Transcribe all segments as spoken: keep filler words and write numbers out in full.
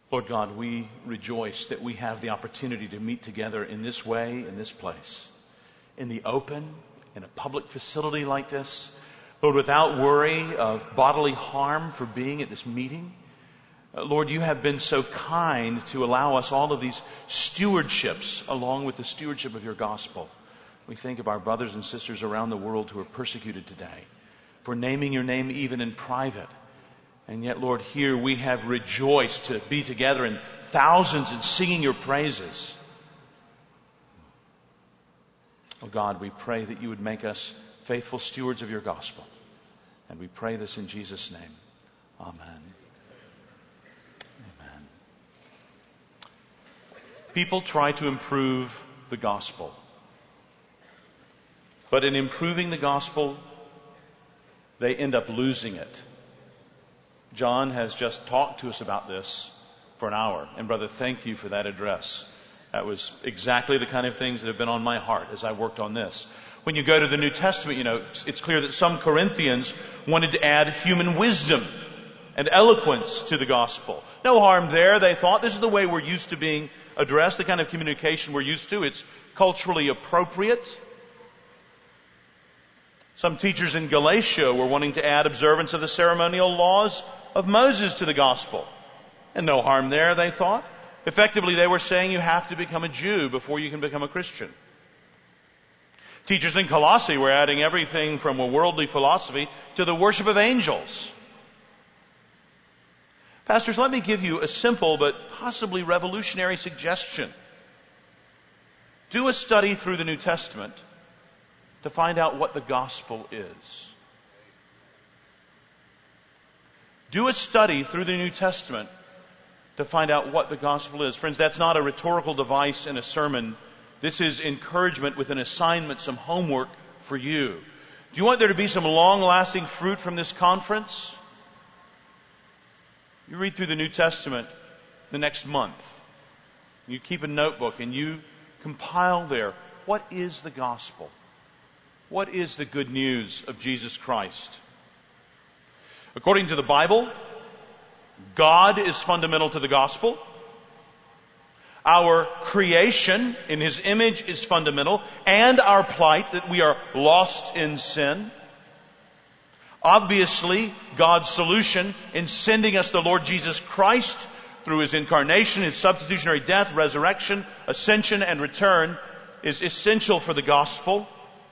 Lord God, we rejoice that we have the opportunity to meet together in this way, in this place, in the open, in a public facility like this. Lord, without worry of bodily harm for being at this meeting. Uh, Lord, you have been so kind to allow us all of these stewardships along with the stewardship of your gospel. We think of our brothers and sisters around the world who are persecuted today for naming your name even in private. And yet, Lord, here we have rejoiced to be together in thousands and singing your praises. Oh God, we pray that you would make us faithful stewards of your gospel. And we pray this in Jesus' name. Amen. Amen. People try to improve the gospel. But in improving the gospel, they end up losing it. John has just talked to us about this for an hour. And brother, thank you for that address. That was exactly the kind of things that have been on my heart as I worked on this. When you go to the New Testament, you know, it's clear that some Corinthians wanted to add human wisdom and eloquence to the gospel. No harm there, they thought. This is the way we're used to being addressed, the kind of communication we're used to. It's culturally appropriate. Some teachers in Galatia were wanting to add observance of the ceremonial laws of Moses to the gospel. And no harm there, they thought. Effectively, they were saying you have to become a Jew before you can become a Christian. Teachers in Colossae were adding everything from a worldly philosophy to the worship of angels. Pastors, let me give you a simple but possibly revolutionary suggestion. Do a study through the New Testament to find out what the gospel is. Do a study through the New Testament to find out what the gospel is. Friends, that's not a rhetorical device in a sermon. This is encouragement with an assignment, some homework for you. Do you want there to be some long-lasting fruit from this conference? You read through the New Testament the next month. You keep a notebook and you compile there, what is the gospel? What is the good news of Jesus Christ? According to the Bible, God is fundamental to the gospel. Our creation in His image is fundamental, and our plight that we are lost in sin. Obviously, God's solution in sending us the Lord Jesus Christ through His incarnation, His substitutionary death, resurrection, ascension, and return is essential for the gospel.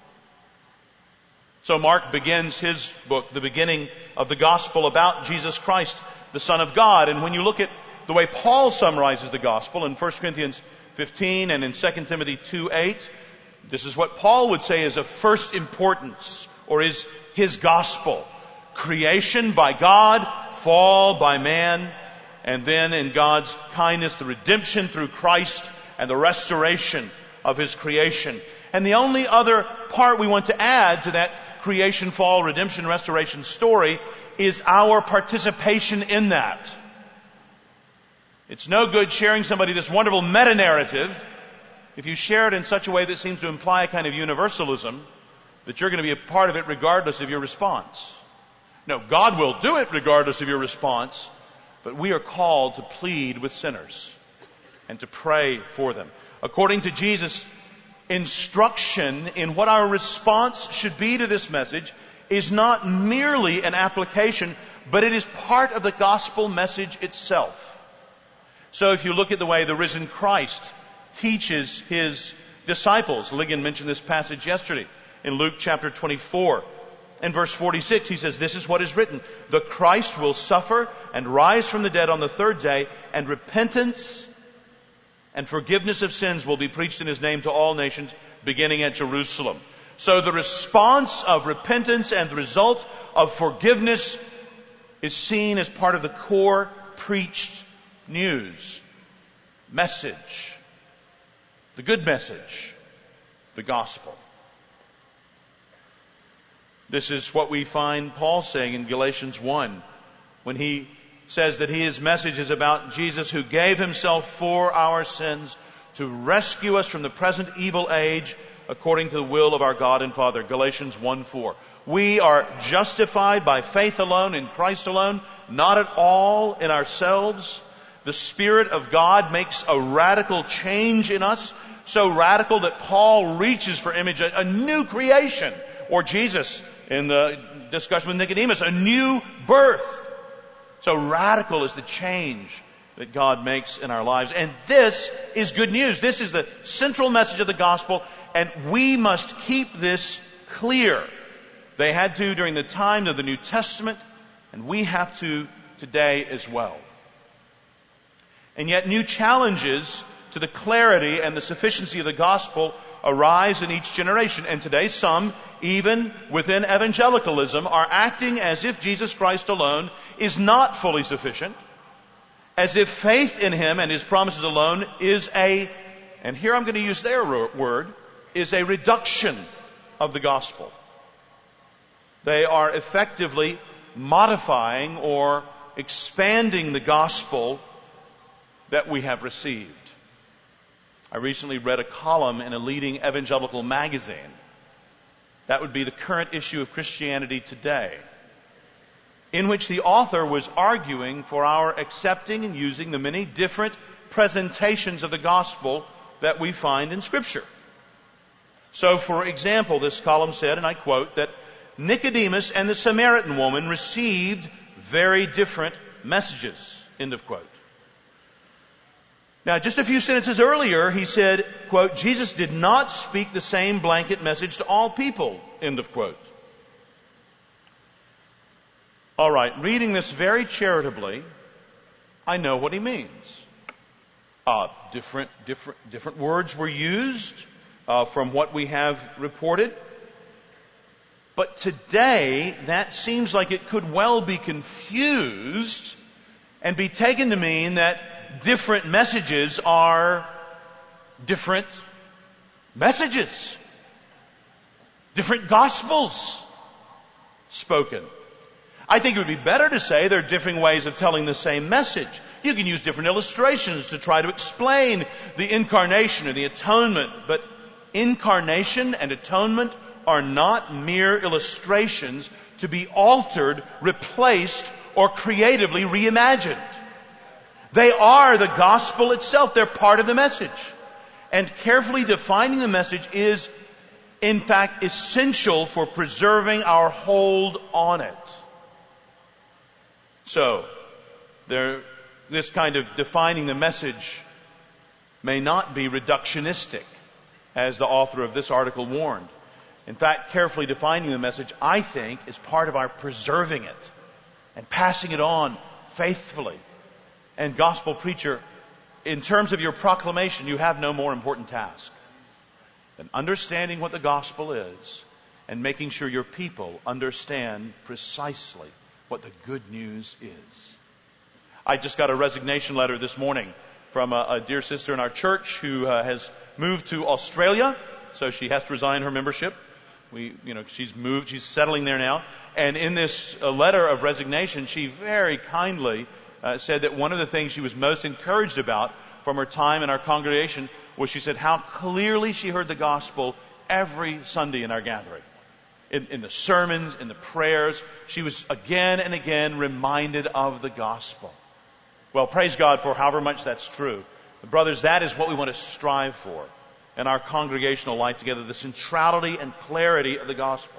So Mark begins his book, the beginning of the gospel, about Jesus Christ, the Son of God. And when you look at the way Paul summarizes the gospel in First Corinthians fifteen and in Second Timothy two eight, this is what Paul would say is of first importance, or is his gospel. Creation by God, fall by man, and then in God's kindness, the redemption through Christ and the restoration of His creation. And the only other part we want to add to that creation, fall, redemption, restoration story is our participation in that. It's no good sharing somebody this wonderful meta-narrative if you share it in such a way that seems to imply a kind of universalism, that you're going to be a part of it regardless of your response. No, God will do it regardless of your response, but we are called to plead with sinners and to pray for them. According to Jesus' instruction in what our response should be to this message is not merely an application, but it is part of the gospel message itself. So if you look at the way the risen Christ teaches His disciples, Ligon mentioned this passage yesterday in Luke chapter twenty-four. In verse forty-six, he says, this is what is written. The Christ will suffer and rise from the dead on the third day, and repentance and forgiveness of sins will be preached in His name to all nations, beginning at Jerusalem. So the response of repentance and the result of forgiveness is seen as part of the core preached news, message, the good message, the gospel. This is what we find Paul saying in Galatians one, when he says that his message is about Jesus who gave Himself for our sins to rescue us from the present evil age according to the will of our God and Father. Galatians one four. We are justified by faith alone in Christ alone, not at all in ourselves. The Spirit of God makes a radical change in us, so radical that Paul reaches for image, a, a new creation, or Jesus in the discussion with Nicodemus, a new birth. So radical is the change that God makes in our lives. And this is good news. This is the central message of the gospel, and we must keep this clear. They had to during the time of the New Testament, and we have to today as well. And yet new challenges to the clarity and the sufficiency of the gospel arise in each generation. And today some, even within evangelicalism, are acting as if Jesus Christ alone is not fully sufficient, as if faith in Him and His promises alone is a, and here I'm going to use their word, is a reduction of the gospel. They are effectively modifying or expanding the gospel that we have received. I recently read a column in a leading evangelical magazine. That would be the current issue of Christianity Today, in which the author was arguing for our accepting and using the many different presentations of the gospel that we find in Scripture. So, for example, this column said, and I quote, that Nicodemus and the Samaritan woman received very different messages. End of quote. Now, just a few sentences earlier, he said, quote, Jesus did not speak the same blanket message to all people. End of quote. All right, reading this very charitably, I know what he means. Uh, different, different, different words were used uh, from what we have reported. But today, that seems like it could well be confused and be taken to mean that different messages are different messages. Different gospels spoken. I think it would be better to say there are differing ways of telling the same message. You can use different illustrations to try to explain the incarnation or the atonement, but incarnation and atonement are not mere illustrations to be altered, replaced, or creatively reimagined. They are the gospel itself. They're part of the message. And carefully defining the message is, in fact, essential for preserving our hold on it. So, there, this kind of defining the message may not be reductionistic, as the author of this article warned. In fact, carefully defining the message, I think, is part of our preserving it and passing it on faithfully. And gospel preacher, in terms of your proclamation, you have no more important task than understanding what the gospel is and making sure your people understand precisely what the good news is. I just got a resignation letter this morning from a, a dear sister in our church who uh, has moved to Australia, so she has to resign her membership. We, you know, she's moved, she's settling there now. And in this uh, letter of resignation, she very kindly uh, said that one of the things she was most encouraged about from her time in our congregation was, she said, how clearly she heard the gospel every Sunday in our gathering. In, in the sermons, in the prayers, she was again and again reminded of the gospel. Well, praise God for however much that's true. But brothers, that is what we want to strive for in our congregational life together, the centrality and clarity of the gospel.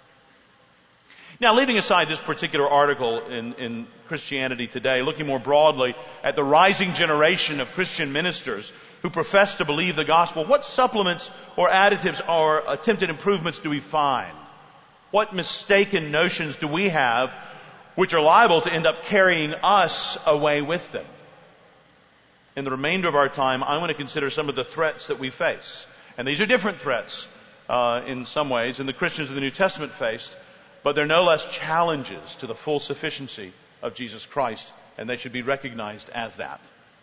Now, leaving aside this particular article in, in Christianity Today, looking more broadly at the rising generation of Christian ministers who profess to believe the gospel, what supplements or additives or attempted improvements do we find? What mistaken notions do we have which are liable to end up carrying us away with them? In the remainder of our time, I want to consider some of the threats that we face. And these are different threats uh, in some ways than the Christians of the New Testament faced, but they're no less challenges to the full sufficiency of Jesus Christ, and they should be recognized as that.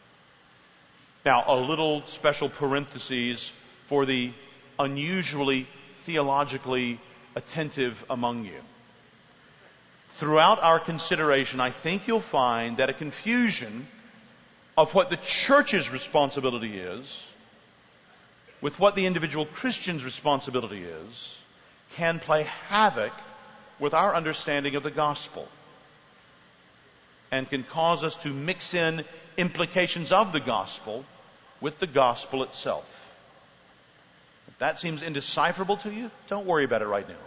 Now, a little special parentheses for the unusually theologically attentive among you. Throughout our consideration, I think you'll find that a confusion of what the church's responsibility is with what the individual Christian's responsibility is can play havoc with our understanding of the gospel and can cause us to mix in implications of the gospel with the gospel itself. If that seems indecipherable to you, don't worry about it right now.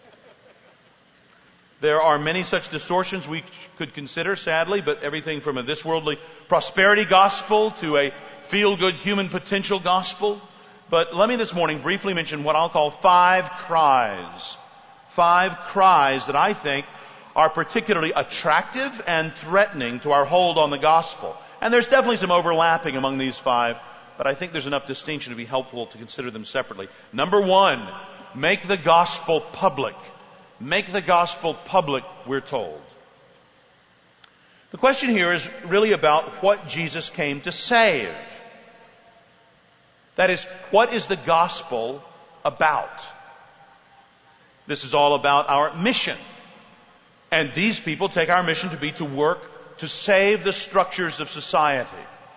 There are many such distortions we could consider, sadly, but everything from a this worldly prosperity gospel to a feel-good human potential gospel. But let me this morning briefly mention what I'll call five cries. Five cries that I think are particularly attractive and threatening to our hold on the gospel. And there's definitely some overlapping among these five, but I think there's enough distinction to be helpful to consider them separately. Number one, make the gospel public. Make the gospel public, we're told. The question here is really about what Jesus came to save. That is, what is the gospel about? This is all about our mission. And these people take our mission to be to work to save the structures of society,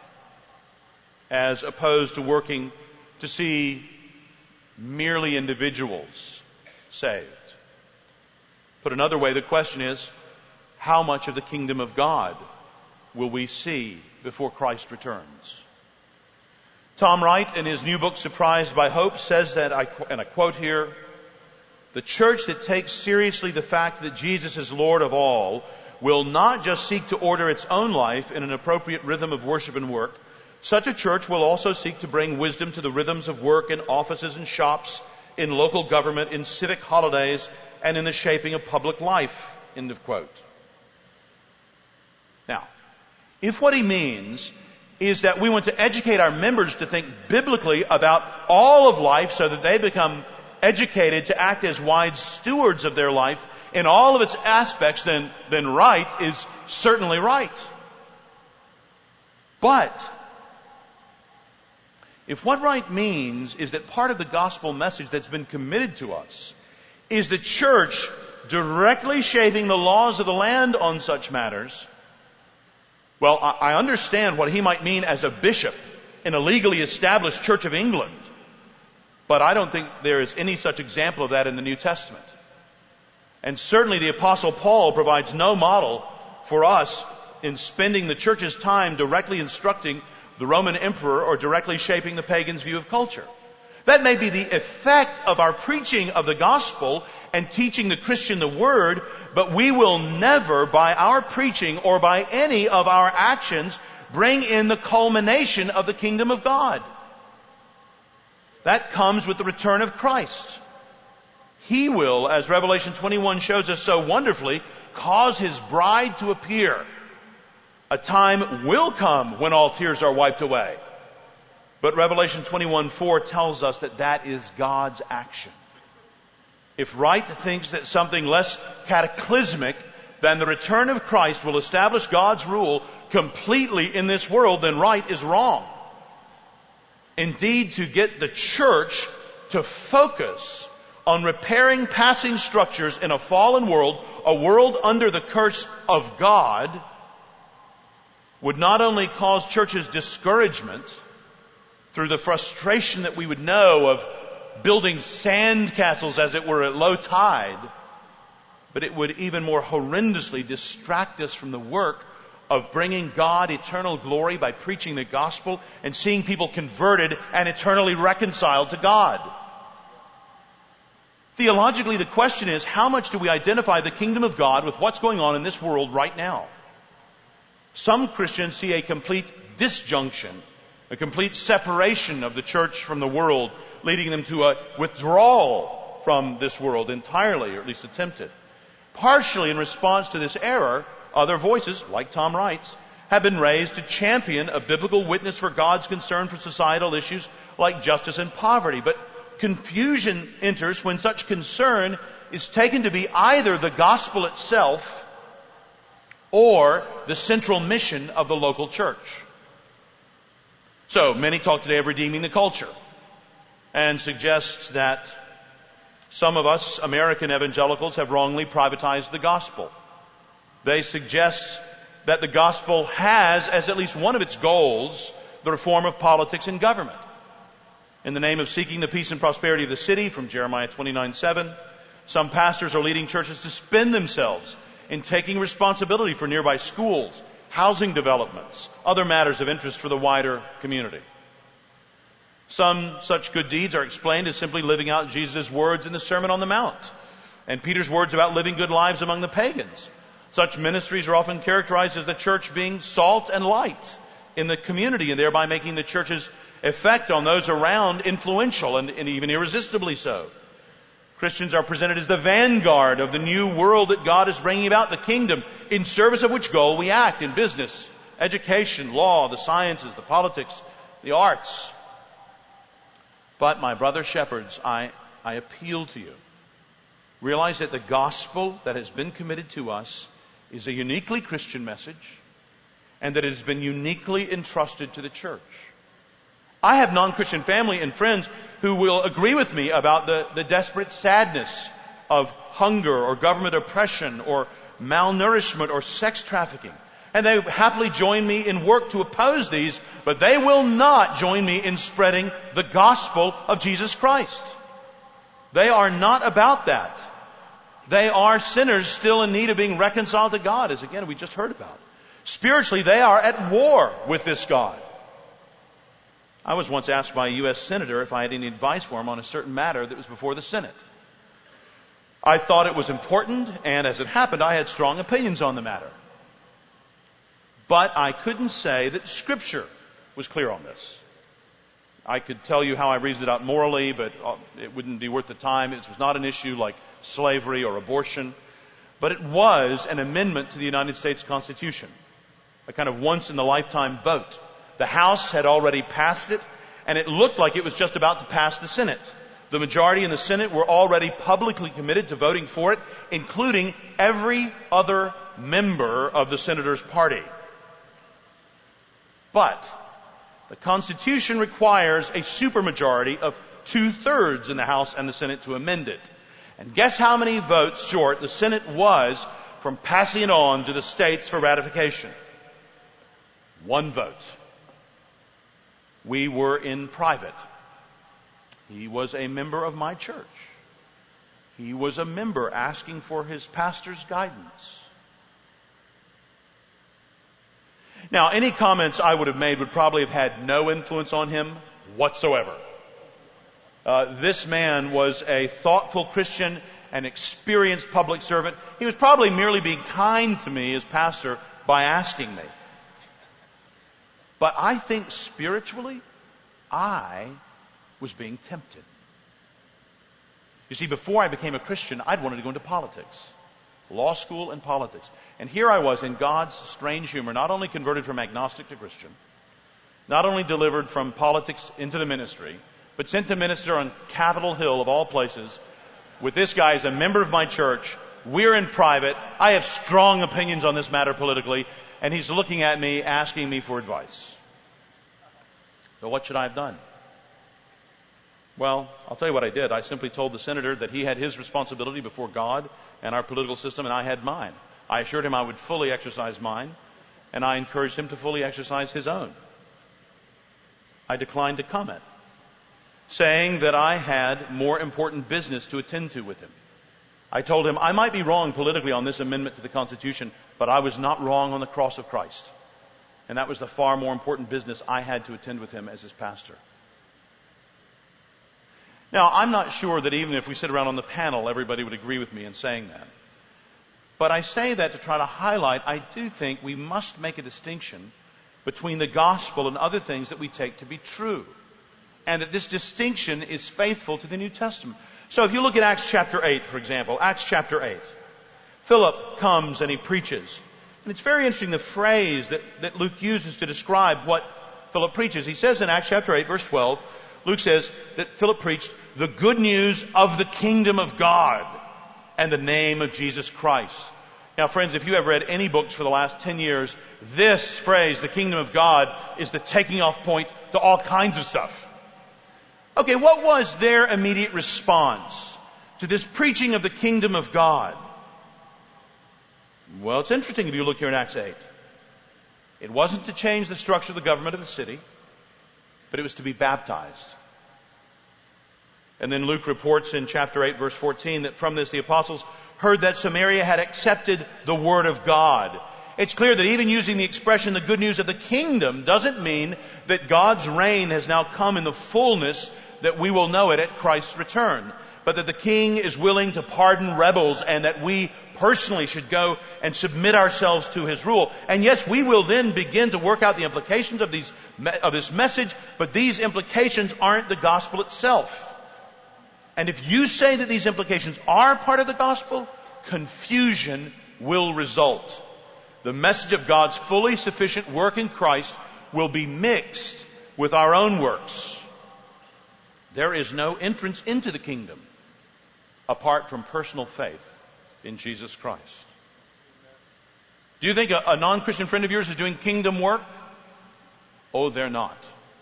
as opposed to working to see merely individuals saved. Put another way, the question is, how much of the kingdom of God will we see before Christ returns? Tom Wright, in his new book, Surprised by Hope, says that, and I quote here, "The church that takes seriously the fact that Jesus is Lord of all will not just seek to order its own life in an appropriate rhythm of worship and work. Such a church will also seek to bring wisdom to the rhythms of work in offices and shops, in local government, in civic holidays, and in the shaping of public life." End of quote. Now, if what he means is that we want to educate our members to think biblically about all of life so that they become educated to act as wise stewards of their life in all of its aspects, then, then right is certainly right. But if what right means is that part of the gospel message that's been committed to us is the church directly shaping the laws of the land on such matters, well, I understand what he might mean as a bishop in a legally established Church of England, but I don't think there is any such example of that in the New Testament. And certainly the Apostle Paul provides no model for us in spending the church's time directly instructing the Roman emperor or directly shaping the pagan's view of culture. That may be the effect of our preaching of the gospel and teaching the Christian the word, but we will never, by our preaching or by any of our actions, bring in the culmination of the kingdom of God. That comes with the return of Christ. He will, as Revelation twenty-one shows us so wonderfully, cause His bride to appear. A time will come when all tears are wiped away. But Revelation twenty-one four tells us that that is God's action. If Wright thinks that something less cataclysmic than the return of Christ will establish God's rule completely in this world, then Wright is wrong. Indeed, to get the church to focus on repairing passing structures in a fallen world, a world under the curse of God, would not only cause churches discouragement through the frustration that we would know of building sand castles, as it were, at low tide, but it would even more horrendously distract us from the work of bringing God eternal glory by preaching the gospel and seeing people converted and eternally reconciled to God. Theologically, the question is, how much do we identify the kingdom of God with what's going on in this world right now? Some Christians see a complete disjunction, a complete separation of the church from the world, leading them to a withdrawal from this world entirely, or at least attempted. Partially in response to this error, other voices, like Tom Wright's, have been raised to champion a biblical witness for God's concern for societal issues like justice and poverty. But confusion enters when such concern is taken to be either the gospel itself or the central mission of the local church. So, many talk today of redeeming the culture and suggest that some of us American evangelicals have wrongly privatized the gospel. They suggest that the gospel has, as at least one of its goals, the reform of politics and government. In the name of seeking the peace and prosperity of the city, from Jeremiah twenty-nine seven, some pastors are leading churches to spend themselves in taking responsibility for nearby schools, housing developments, other matters of interest for the wider community. Some such good deeds are explained as simply living out Jesus' words in the Sermon on the Mount and Peter's words about living good lives among the pagans. Such ministries are often characterized as the church being salt and light in the community and thereby making the church's effect on those around influential and, and even irresistibly so. Christians are presented as the vanguard of the new world that God is bringing about, the kingdom, in service of which goal we act in business, education, law, the sciences, the politics, the arts. But my brother shepherds, I, I appeal to you. Realize that the gospel that has been committed to us is a uniquely Christian message and that it has been uniquely entrusted to the church. I have non-Christian family and friends who will agree with me about the, the desperate sadness of hunger or government oppression or malnourishment or sex trafficking. And they happily join me in work to oppose these, but they will not join me in spreading the gospel of Jesus Christ. They are not about that. They are sinners still in need of being reconciled to God, as again we just heard about. Spiritually, they are at war with this God. I was once asked by a U S senator if I had any advice for him on a certain matter that was before the Senate. I thought it was important, and as it happened, I had strong opinions on the matter. But I couldn't say that Scripture was clear on this. I could tell you how I reasoned it out morally, but it wouldn't be worth the time. It was not an issue like slavery or abortion. But it was an amendment to the United States Constitution, a kind of once-in-a-lifetime vote. The House had already passed it, and it looked like it was just about to pass the Senate. The majority in the Senate were already publicly committed to voting for it, including every other member of the senator's party. But the Constitution requires a supermajority of two-thirds in the House and the Senate to amend it. And guess how many votes short the Senate was from passing it on to the states for ratification? One vote. We were in private. He was a member of my church. He was a member asking for his pastor's guidance. Now, any comments I would have made would probably have had no influence on him whatsoever. Uh, this man was a thoughtful Christian, an experienced public servant. He was probably merely being kind to me as pastor by asking me. But I think spiritually, I was being tempted. You see, before I became a Christian, I'd wanted to go into politics. Law school and politics. And here I was in God's strange humor, not only converted from agnostic to Christian, not only delivered from politics into the ministry, but sent to minister on Capitol Hill of all places with this guy as a member of my church. We're in private. I have strong opinions on this matter politically, and he's looking at me, asking me for advice. So what should I have done? Well, I'll tell you what I did. I simply told the senator that he had his responsibility before God and our political system, and I had mine. I assured him I would fully exercise mine, and I encouraged him to fully exercise his own. I declined to comment, saying that I had more important business to attend to with him. I told him I might be wrong politically on this amendment to the Constitution, but I was not wrong on the cross of Christ. And that was the far more important business I had to attend with him as his pastor. Now, I'm not sure that even if we sit around on the panel, everybody would agree with me in saying that. But I say that to try to highlight, I do think we must make a distinction between the gospel and other things that we take to be true. And that this distinction is faithful to the New Testament. So if you look at Acts chapter eight, for example, Acts chapter eight, Philip comes and he preaches. And it's very interesting, the phrase that, that Luke uses to describe what Philip preaches. He says in Acts chapter eight, verse twelve, Luke says that Philip preached the good news of the kingdom of God and the name of Jesus Christ. Now, friends, if you have read any books for the last ten years, this phrase, the kingdom of God, is the taking off point to all kinds of stuff. Okay, what was their immediate response to this preaching of the kingdom of God? Well, it's interesting if you look here in Acts eight. It wasn't to change the structure of the government of the city, but it was to be baptized. And then Luke reports in chapter eight, verse fourteen, that from this the apostles heard that Samaria had accepted the word of God. It's clear that even using the expression the good news of the kingdom doesn't mean that God's reign has now come in the fullness that we will know it at Christ's return, but that the King is willing to pardon rebels and that we personally should go and submit ourselves to His rule. And yes, we will then begin to work out the implications of these, of this message, but these implications aren't the gospel itself. And if you say that these implications are part of the gospel, confusion will result. The message of God's fully sufficient work in Christ will be mixed with our own works. There is no entrance into the kingdom apart from personal faith in Jesus Christ. Do you think a, a non-Christian friend of yours is doing kingdom work? Oh, they're not.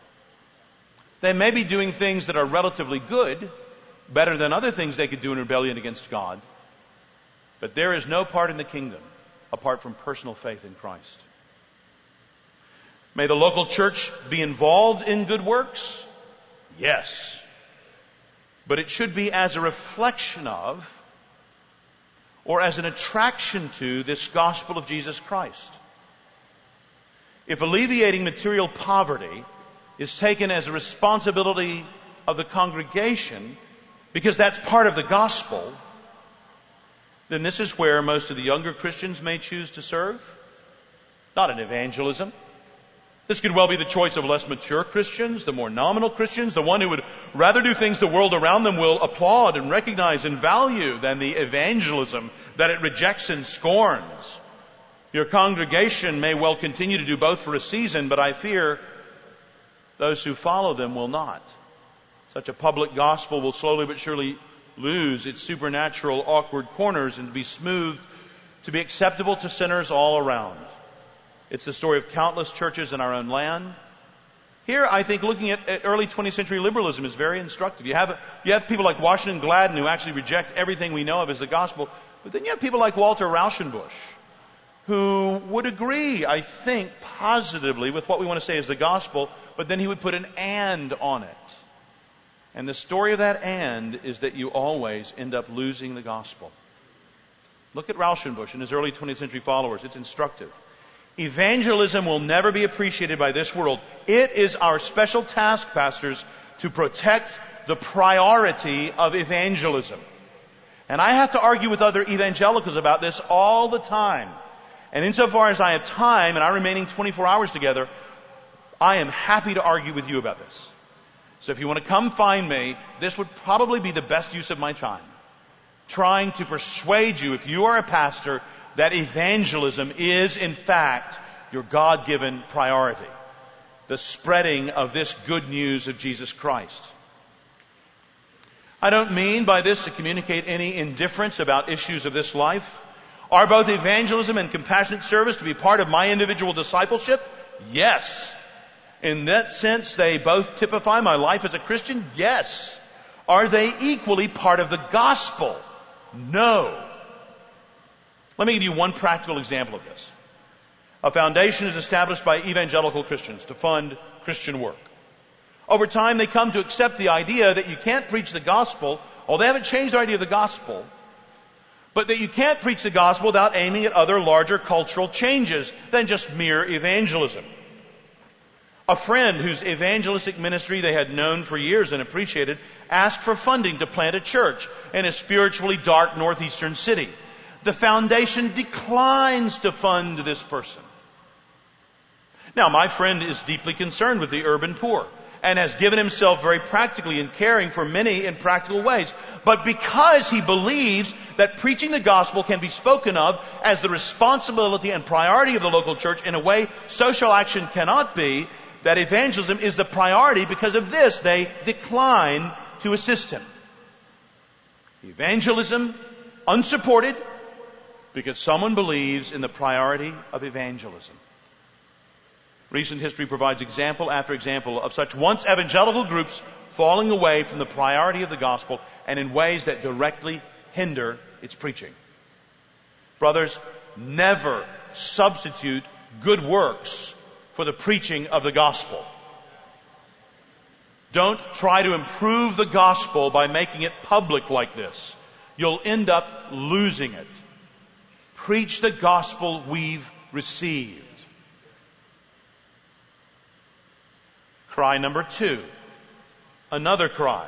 They may be doing things that are relatively good, better than other things they could do in rebellion against God. But there is no part in the kingdom apart from personal faith in Christ. May the local church be involved in good works? Yes. But it should be as a reflection of, or as an attraction to, this gospel of Jesus Christ. If alleviating material poverty is taken as a responsibility of the congregation, because that's part of the gospel, then this is where most of the younger Christians may choose to serve. Not in evangelism. This could well be the choice of less mature Christians, the more nominal Christians, the one who would rather do things the world around them will applaud and recognize and value than the evangelism that it rejects and scorns. Your congregation may well continue to do both for a season, but I fear those who follow them will not. Such a public gospel will slowly but surely lose its supernatural awkward corners and be smoothed to be acceptable to sinners all around. It's the story of countless churches in our own land. Here, I think looking at, at early twentieth century liberalism is very instructive. You have, you have people like Washington Gladden who actually reject everything we know of as the gospel. But then you have people like Walter Rauschenbusch who would agree, I think, positively with what we want to say is the gospel, but then he would put an and on it. And the story of that and is that you always end up losing the gospel. Look at Rauschenbusch and his early twentieth century followers. It's instructive. Evangelism will never be appreciated by this world. It is our special task, pastors, to protect the priority of evangelism. And I have to argue with other evangelicals about this all the time. And insofar as I have time and our remaining twenty-four hours together, I am happy to argue with you about this. So if you want to come find me, this would probably be the best use of my time. Trying to persuade you, if you are a pastor, that evangelism is, in fact, your God-given priority. The spreading of this good news of Jesus Christ. I don't mean by this to communicate any indifference about issues of this life. Are both evangelism and compassionate service to be part of my individual discipleship? Yes. In that sense, they both typify my life as a Christian? Yes. Are they equally part of the gospel? No. Let me give you one practical example of this. A foundation is established by evangelical Christians to fund Christian work. Over time, they come to accept the idea that you can't preach the gospel, or they haven't changed their idea of the gospel, but that you can't preach the gospel without aiming at other larger cultural changes than just mere evangelism. A friend whose evangelistic ministry they had known for years and appreciated asked for funding to plant a church in a spiritually dark northeastern city. The foundation declines to fund this person. Now, my friend is deeply concerned with the urban poor and has given himself very practically in caring for many in practical ways. But because he believes that preaching the gospel can be spoken of as the responsibility and priority of the local church in a way social action cannot be, that evangelism is the priority, because of this, they decline to assist him. Evangelism, unsupported, because someone believes in the priority of evangelism. Recent history provides example after example of such once evangelical groups falling away from the priority of the gospel and in ways that directly hinder its preaching. Brothers, never substitute good works for the preaching of the gospel. Don't try to improve the gospel by making it public like this. You'll end up losing it. Preach the gospel we've received. Cry number two. Another cry.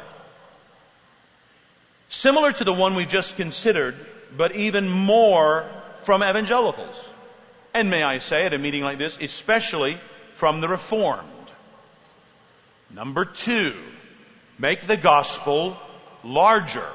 Similar to the one we've just considered, but even more from evangelicals. And may I say at a meeting like this, especially from the Reformed. Number two, make the gospel larger.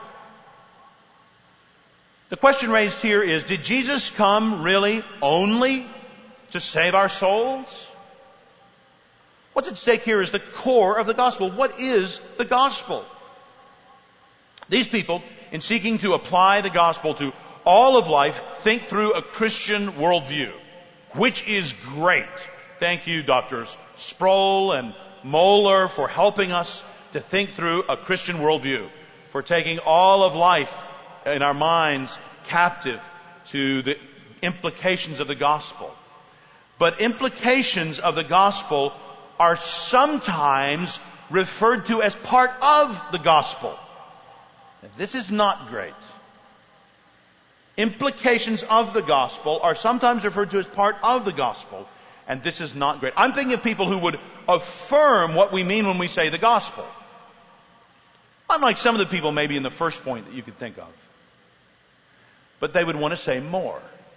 The question raised here is, did Jesus come really only to save our souls? What's at stake here is the core of the gospel. What is the gospel? These people, in seeking to apply the gospel to all of life, think through a Christian worldview, which is great. Thank you, Doctors Sproul and Moeller, for helping us to think through a Christian worldview, for taking all of life in our minds captive to the implications of the gospel. But implications of the gospel are sometimes referred to as part of the gospel. Now, this is not great. Implications of the gospel are sometimes referred to as part of the gospel, and this is not great. I'm thinking of people who would affirm what we mean when we say the gospel. Unlike some of the people maybe in the first point that you could think of. But they would want to say more.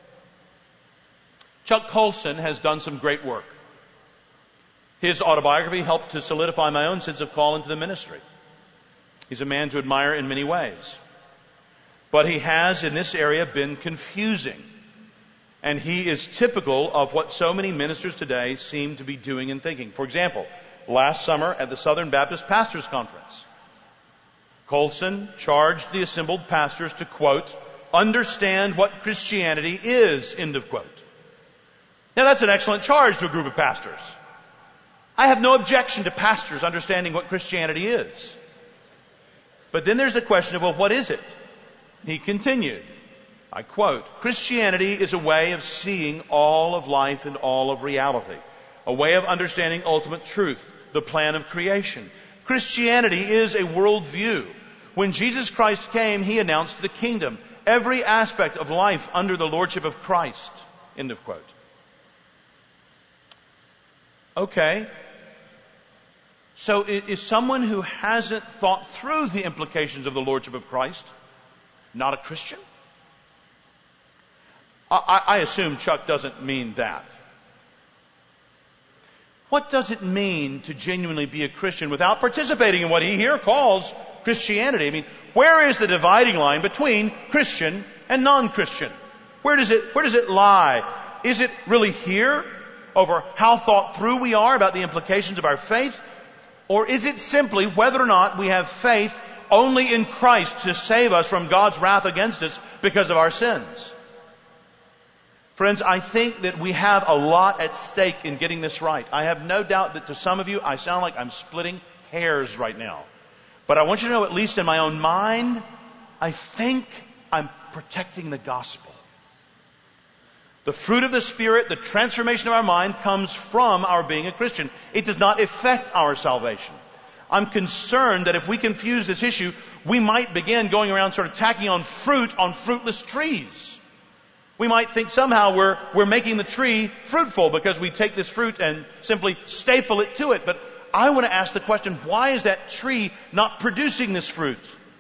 Chuck Colson has done some great work. His autobiography helped to solidify my own sense of call into the ministry. He's a man to admire in many ways. But he has, in this area, been confusing. And he is typical of what so many ministers today seem to be doing and thinking. For example, last summer at the Southern Baptist Pastors Conference, Colson charged the assembled pastors to, quote, understand what Christianity is, end of quote. Now that's an excellent charge to a group of pastors. I have no objection to pastors understanding what Christianity is. But then there's the question of, well, what is it? He continued, I quote, Christianity is a way of seeing all of life and all of reality, a way of understanding ultimate truth, the plan of creation. Christianity is a worldview. When Jesus Christ came, He announced the kingdom, every aspect of life under the lordship of Christ, end of quote. Okay. So is someone who hasn't thought through the implications of the lordship of Christ not a Christian? I, I assume Chuck doesn't mean that. What does it mean to genuinely be a Christian without participating in what he here calls Christianity? I mean, where is the dividing line between Christian and non-Christian? Where does it, where does it lie? Is it really here over how thought through we are about the implications of our faith? Or is it simply whether or not we have faith only in Christ to save us from God's wrath against us because of our sins? Friends, I think that we have a lot at stake in getting this right. I have no doubt that to some of you, I sound like I'm splitting hairs right now. But I want you to know, at least in my own mind, I think I'm protecting the gospel. The fruit of the Spirit, the transformation of our mind, comes from our being a Christian. It does not affect our salvation. I'm concerned that if we confuse this issue, we might begin going around sort of tacking on fruit on fruitless trees. We might think somehow we're, we're making the tree fruitful because we take this fruit and simply staple it to it. But I want to ask the question, why is that tree not producing this fruit?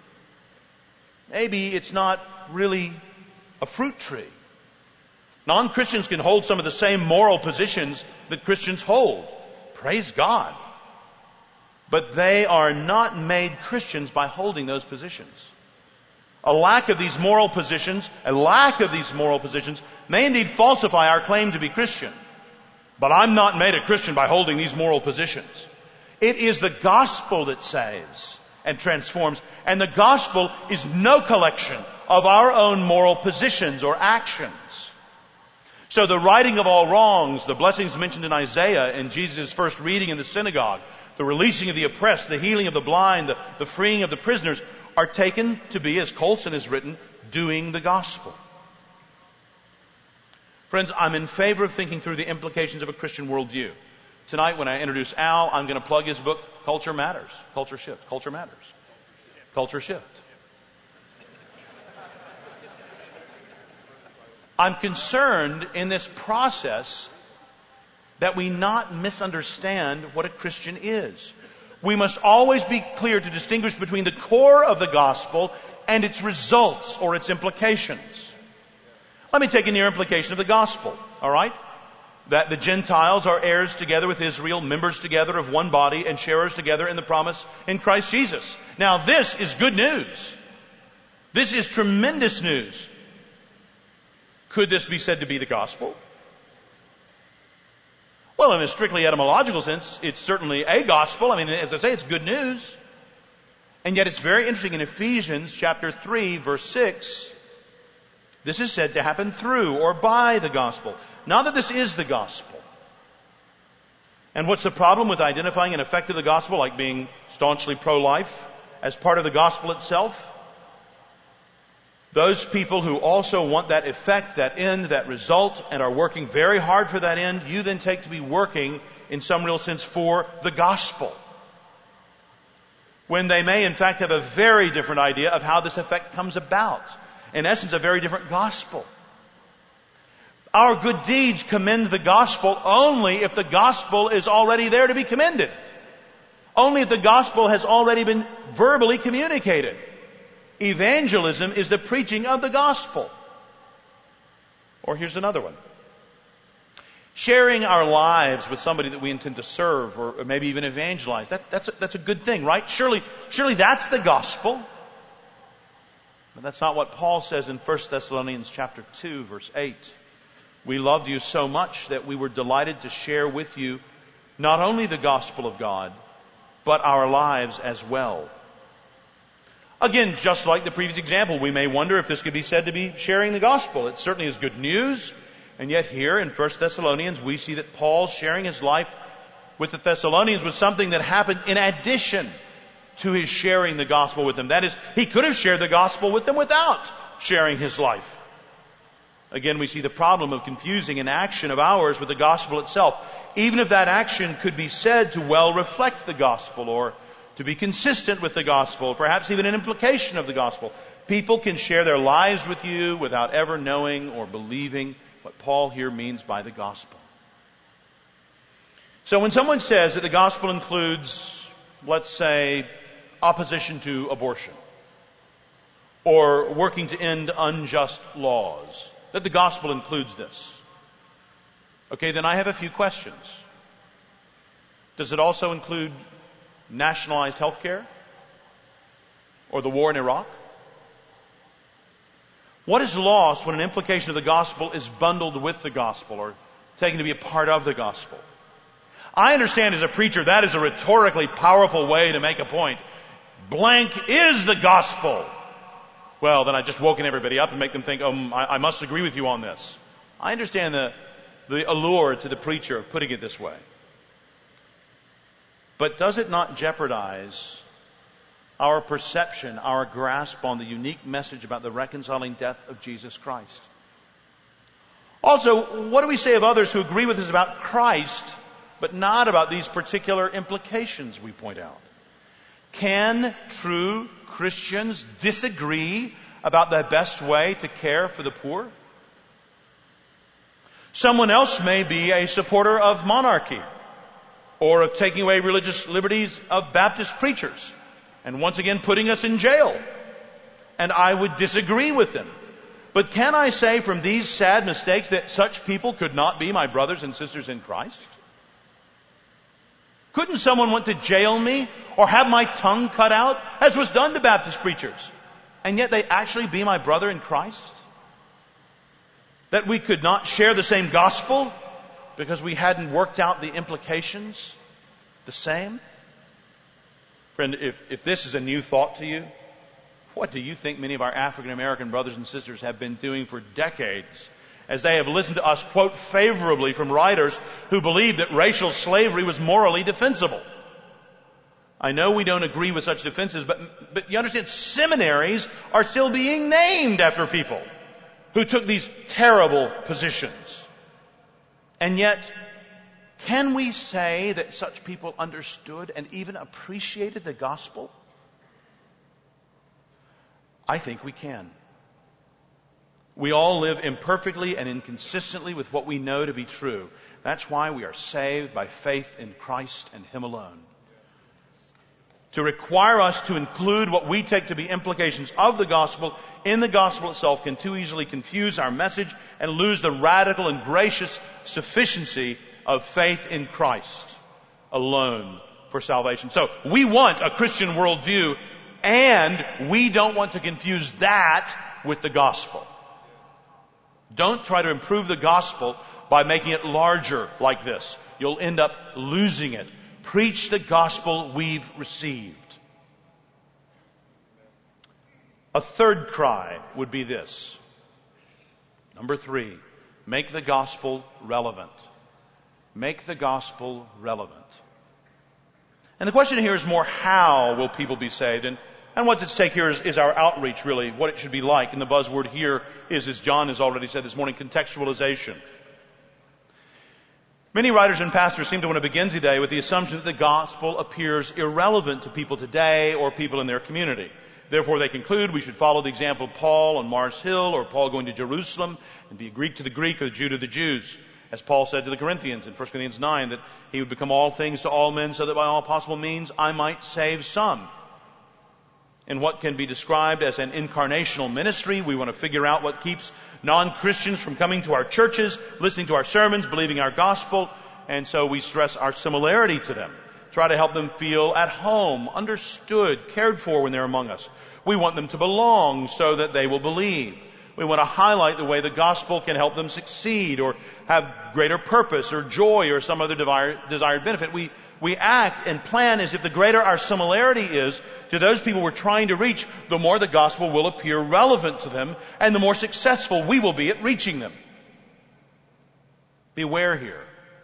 Maybe it's not really a fruit tree. Non-Christians can hold some of the same moral positions that Christians hold. Praise God. But they are not made Christians by holding those positions. A lack of these moral positions, a lack of these moral positions may indeed falsify our claim to be Christian. But I'm not made a Christian by holding these moral positions. It is the gospel that saves and transforms. And the gospel is no collection of our own moral positions or actions. So the righting of all wrongs, the blessings mentioned in Isaiah in Jesus' first reading in the synagogue, the releasing of the oppressed, the healing of the blind, the, the freeing of the prisoners, are taken to be, as Colson has written, doing the gospel. Friends, I'm in favor of thinking through the implications of a Christian worldview. Tonight, when I introduce Al, I'm going to plug his book, Culture Matters. Culture Shift. Culture Matters. Culture Shift. I'm concerned in this process that we not misunderstand what a Christian is. We must always be clear to distinguish between the core of the gospel and its results or its implications. Let me take in your implication of the gospel, all right? That the Gentiles are heirs together with Israel, members together of one body, and sharers together in the promise in Christ Jesus. Now this is good news. This is tremendous news. Could this be said to be the gospel? Well, in a strictly etymological sense, it's certainly a gospel. I mean, as I say, it's good news. And yet it's very interesting in Ephesians chapter three, verse six, this is said to happen through or by the gospel. Not that this is the gospel. And what's the problem with identifying an effect of the gospel, like being staunchly pro-life, as part of the gospel itself? Those people who also want that effect, that end, that result, and are working very hard for that end, you then take to be working, in some real sense, for the gospel. When they may, in fact, have a very different idea of how this effect comes about. In essence, a very different gospel. Our good deeds commend the gospel only if the gospel is already there to be commended. Only if the gospel has already been verbally communicated. Evangelism is the preaching of the gospel. Or here's another one. Sharing our lives with somebody that we intend to serve or maybe even evangelize. That, that's, a, that's a good thing, right? Surely, surely that's the gospel. But that's not what Paul says in First Thessalonians chapter two, verse eight. We loved you so much that we were delighted to share with you not only the gospel of God, but our lives as well. Again, just like the previous example, we may wonder if this could be said to be sharing the gospel. It certainly is good news. And yet here in First Thessalonians, we see that Paul sharing his life with the Thessalonians was something that happened in addition to his sharing the gospel with them. That is, he could have shared the gospel with them without sharing his life. Again, we see the problem of confusing an action of ours with the gospel itself. Even if that action could be said to well reflect the gospel or to be consistent with the gospel, perhaps even an implication of the gospel. People can share their lives with you without ever knowing or believing what Paul here means by the gospel. So when someone says that the gospel includes, let's say, opposition to abortion or working to end unjust laws, that the gospel includes this, okay, then I have a few questions. Does it also include nationalized health care? Or the war in Iraq? What is lost when an implication of the gospel is bundled with the gospel or taken to be a part of the gospel? I understand as a preacher that is a rhetorically powerful way to make a point. Blank is the gospel. Well, then I just woken everybody up and make them think, oh, I, I must agree with you on this. I understand the, the allure to the preacher of putting it this way. But does it not jeopardize our perception, our grasp on the unique message about the reconciling death of Jesus Christ? Also, what do we say of others who agree with us about Christ, but not about these particular implications we point out? Can true Christians disagree about the best way to care for the poor? Someone else may be a supporter of monarchy, or of taking away religious liberties of Baptist preachers, and once again putting us in jail. And I would disagree with them. But can I say from these sad mistakes that such people could not be my brothers and sisters in Christ? Couldn't someone want to jail me or have my tongue cut out, as was done to Baptist preachers, and yet they actually be my brother in Christ? That we could not share the same gospel because we hadn't worked out the implications the same? Friend, if, if this is a new thought to you, what do you think many of our African American brothers and sisters have been doing for decades as they have listened to us quote favorably from writers who believed that racial slavery was morally defensible? I know we don't agree with such defenses, but, but you understand, seminaries are still being named after people who took these terrible positions. And yet, can we say that such people understood and even appreciated the gospel? I think we can. We all live imperfectly and inconsistently with what we know to be true. That's why we are saved by faith in Christ and Him alone. To require us to include what we take to be implications of the gospel in the gospel itself can too easily confuse our message and lose the radical and gracious sufficiency of faith in Christ alone for salvation. So we want a Christian worldview, and we don't want to confuse that with the gospel. Don't try to improve the gospel by making it larger like this. You'll end up losing it. Preach the gospel we've received. A third cry would be this. Number three, make the gospel relevant. Make the gospel relevant. And the question here is more, how will people be saved? And, and what's at stake here is, is our outreach, really, what it should be like. And the buzzword here is, as John has already said this morning, contextualization. Many writers and pastors seem to want to begin today with the assumption that the gospel appears irrelevant to people today or people in their community. Therefore, they conclude we should follow the example of Paul on Mars Hill, or Paul going to Jerusalem and be a Greek to the Greek or a Jew to the Jews. As Paul said to the Corinthians in First Corinthians nine, that he would become all things to all men so that by all possible means I might save some. In what can be described as an incarnational ministry, we want to figure out what keeps non-Christians from coming to our churches, listening to our sermons, believing our gospel, and so we stress our similarity to them. Try to help them feel at home, understood, cared for when they're among us. We want them to belong so that they will believe. We want to highlight the way the gospel can help them succeed or have greater purpose or joy or some other desired benefit. We, we act and plan as if the greater our similarity is to those people we're trying to reach, the more the gospel will appear relevant to them and the more successful we will be at reaching them. Beware here.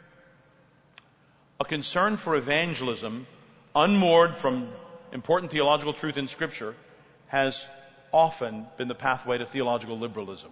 A concern for evangelism, unmoored from important theological truth in Scripture, has often been the pathway to theological liberalism.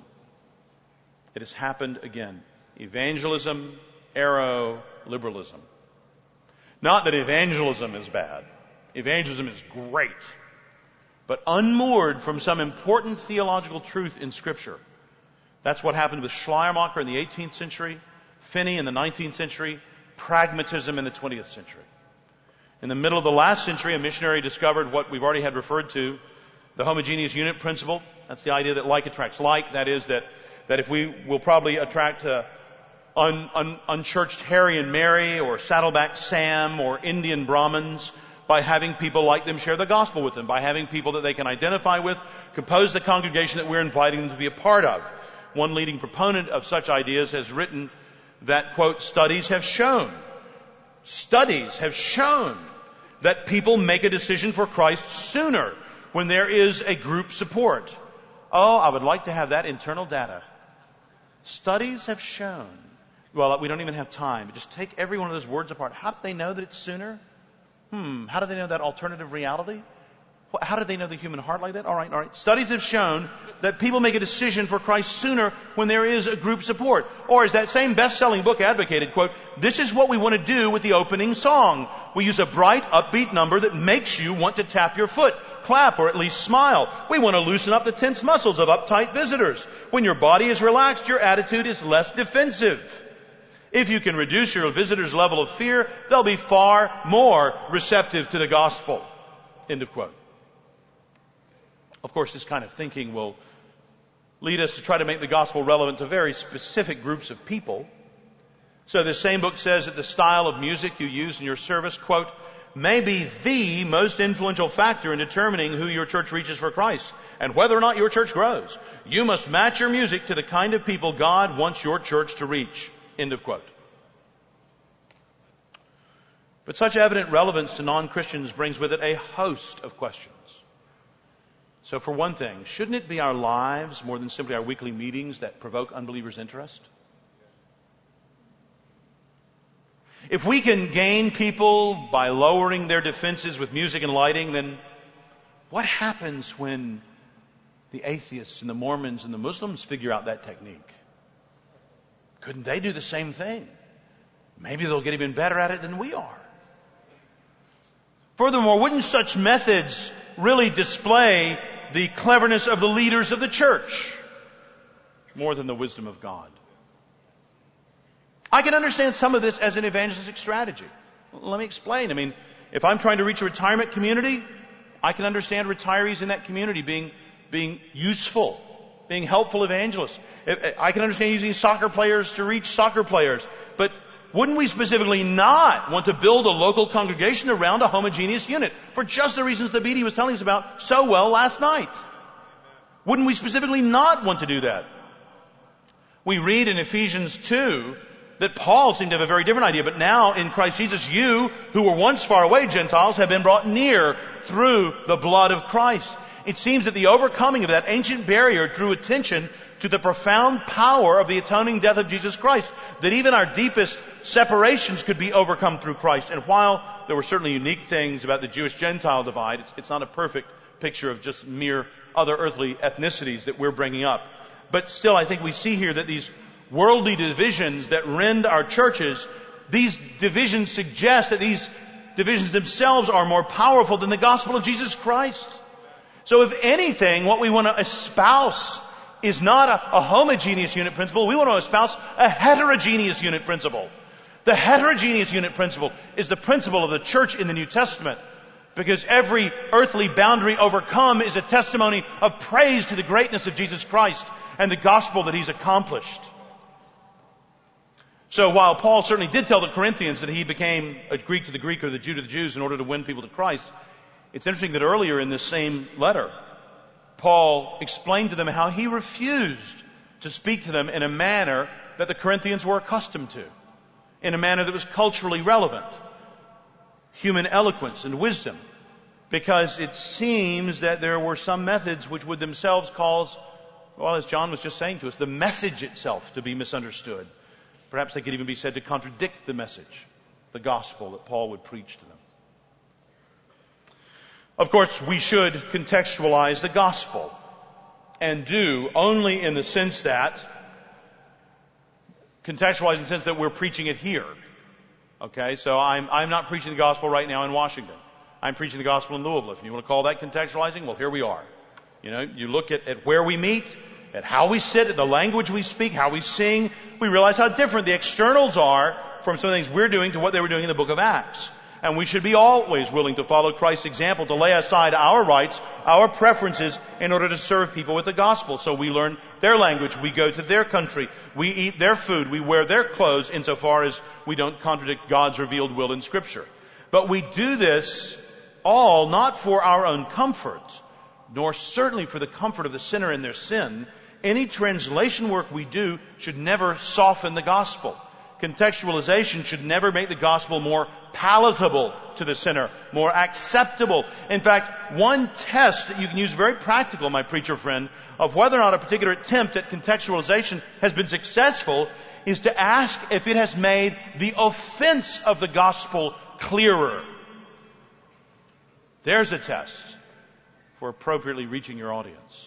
It has happened again. Evangelism, arrow, liberalism. Not that evangelism is bad. Evangelism is great. But unmoored from some important theological truth in Scripture. That's what happened with Schleiermacher in the eighteenth century, Finney in the nineteenth century, pragmatism in the twentieth century. In the middle of the last century, a missionary discovered what we've already had referred to, the homogeneous unit principle. That's the idea that like attracts like. That is that, that if we will probably attract uh, un, un, unchurched Harry and Mary or Saddleback Sam or Indian Brahmins by having people like them share the gospel with them, by having people that they can identify with, compose the congregation that we're inviting them to be a part of. One leading proponent of such ideas has written that, quote, studies have shown, studies have shown that people make a decision for Christ sooner when there is a group support. Oh, I would like to have that internal data. Studies have shown. Well, we don't even have time. But just take every one of those words apart. How do they know that it's sooner? Hmm, how do they know that alternative reality? How do they know the human heart like that? All right, all right. Studies have shown that people make a decision for Christ sooner when there is a group support. Or as that same best-selling book advocated, quote, this is what we want to do with the opening song. We use a bright, upbeat number that makes you want to tap your foot, clap, or at least smile. We want to loosen up the tense muscles of uptight visitors. When your body is relaxed, your attitude is less defensive. If you can reduce your visitors' level of fear, they'll be far more receptive to the gospel. End of quote. Of course, this kind of thinking will lead us to try to make the gospel relevant to very specific groups of people. So this same book says that the style of music you use in your service, quote, may be the most influential factor in determining who your church reaches for Christ and whether or not your church grows. You must match your music to the kind of people God wants your church to reach. End of quote. But such evident relevance to non-Christians brings with it a host of questions. So for one thing, shouldn't it be our lives more than simply our weekly meetings that provoke unbelievers' interest? If we can gain people by lowering their defenses with music and lighting, then what happens when the atheists and the Mormons and the Muslims figure out that technique? Couldn't they do the same thing? Maybe they'll get even better at it than we are. Furthermore, wouldn't such methods really display the cleverness of the leaders of the church? more than the wisdom of God. I can understand some of this as an evangelistic strategy. Let me explain. I mean, if I'm trying to reach a retirement community, I can understand retirees in that community being, being useful, being helpful evangelists. I can understand using soccer players to reach soccer players. But wouldn't we specifically not want to build a local congregation around a homogeneous unit for just the reasons that Beatty was telling us about so well last night? Wouldn't we specifically not want to do that? We read in Ephesians two that Paul seemed to have a very different idea, but now in Christ Jesus, you who were once far away, Gentiles, have been brought near through the blood of Christ. It seems that the overcoming of that ancient barrier drew attention to the profound power of the atoning death of Jesus Christ, that even our deepest separations could be overcome through Christ. And while there were certainly unique things about the Jewish-Gentile divide, it's, it's not a perfect picture of just mere other earthly ethnicities that we're bringing up. But still, I think we see here that these worldly divisions that rend our churches, these divisions suggest that these divisions themselves are more powerful than the gospel of Jesus Christ. So if anything, what we want to espouse is not a, a homogeneous unit principle. We want to espouse a heterogeneous unit principle. The heterogeneous unit principle is the principle of the church in the New Testament, because every earthly boundary overcome is a testimony of praise to the greatness of Jesus Christ and the gospel that He's accomplished. So while Paul certainly did tell the Corinthians that he became a Greek to the Greek or the Jew to the Jews in order to win people to Christ, it's interesting that earlier in this same letter, Paul explained to them how he refused to speak to them in a manner that the Corinthians were accustomed to, in a manner that was culturally relevant, human eloquence and wisdom, because it seems that there were some methods which would themselves cause, well, as John was just saying to us, the message itself to be misunderstood. Perhaps they could even be said to contradict the message, the gospel that Paul would preach to them. Of course, we should contextualize the gospel, and do only in the sense that, contextualize in the sense that we're preaching it here. Okay, so I'm, I'm not preaching the gospel right now in Washington. I'm preaching the gospel in Louisville. If you want to call that contextualizing, well, here we are. You know, you look at, at where we meet, at how we sit, at the language we speak, how we sing, we realize how different the externals are from some of the things we're doing to what they were doing in the book of Acts. And we should be always willing to follow Christ's example, to lay aside our rights, our preferences, in order to serve people with the gospel. So we learn their language, we go to their country, we eat their food, we wear their clothes, insofar as we don't contradict God's revealed will in Scripture. But we do this all not for our own comfort, nor certainly for the comfort of the sinner in their sin. Any translation work we do should never soften the gospel. Contextualization should never make the gospel more palatable to the sinner, more acceptable. In fact, one test that you can use, very practical, my preacher friend, of whether or not a particular attempt at contextualization has been successful is to ask if it has made the offense of the gospel clearer. There's a test for appropriately reaching your audience.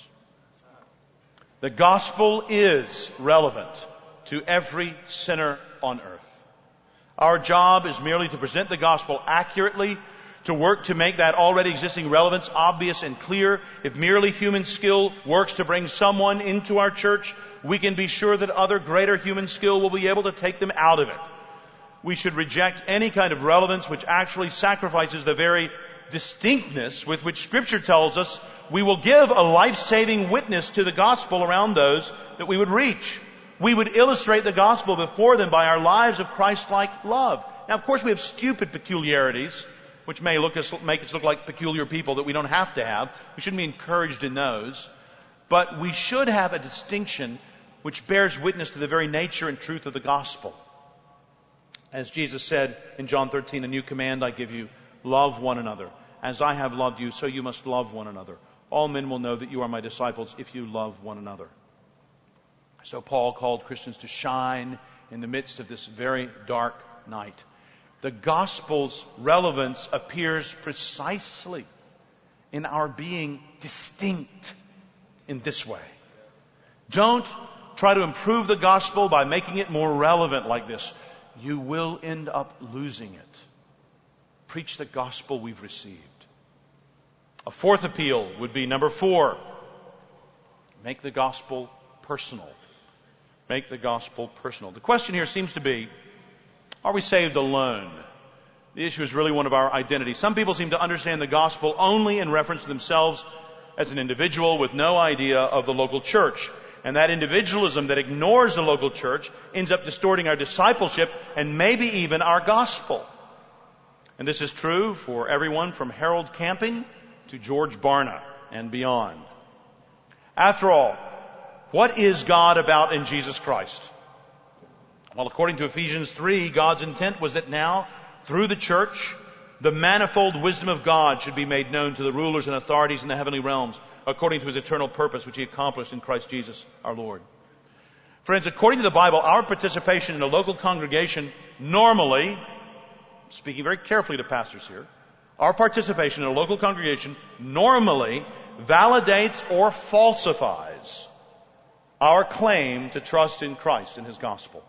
The gospel is relevant to every sinner on earth. Our job is merely to present the gospel accurately, to work to make that already existing relevance obvious and clear. If merely human skill works to bring someone into our church, we can be sure that other greater human skill will be able to take them out of it. We should reject any kind of relevance which actually sacrifices the very distinctness with which Scripture tells us we will give a life-saving witness to the gospel around those that we would reach. We would illustrate the gospel before them by our lives of Christ-like love. Now, of course, we have stupid peculiarities, which may look us, make us look like peculiar people that we don't have to have. We shouldn't be encouraged in those. But we should have a distinction which bears witness to the very nature and truth of the gospel. As Jesus said in John thirteen, "A new command I give you, love one another. As I have loved you, so you must love one another. All men will know that you are my disciples if you love one another." So Paul called Christians to shine in the midst of this very dark night. The gospel's relevance appears precisely in our being distinct in this way. Don't try to improve the gospel by making it more relevant like this. You will end up losing it. Preach the gospel we've received. A fourth appeal would be number four. Make the gospel personal. Make the gospel personal. The question here seems to be, are we saved alone? The issue is really one of our identity. Some people seem to understand the gospel only in reference to themselves as an individual with no idea of the local church. And that individualism that ignores the local church ends up distorting our discipleship and maybe even our gospel. And this is true for everyone from Harold Camping to George Barna and beyond. After all, what is God about in Jesus Christ? Well, according to Ephesians three, God's intent was that now, through the church, the manifold wisdom of God should be made known to the rulers and authorities in the heavenly realms, according to His eternal purpose, which He accomplished in Christ Jesus our Lord. Friends, according to the Bible, our participation in a local congregation normally, speaking very carefully to pastors here, our participation in a local congregation normally validates or falsifies our claim to trust in Christ and His gospel.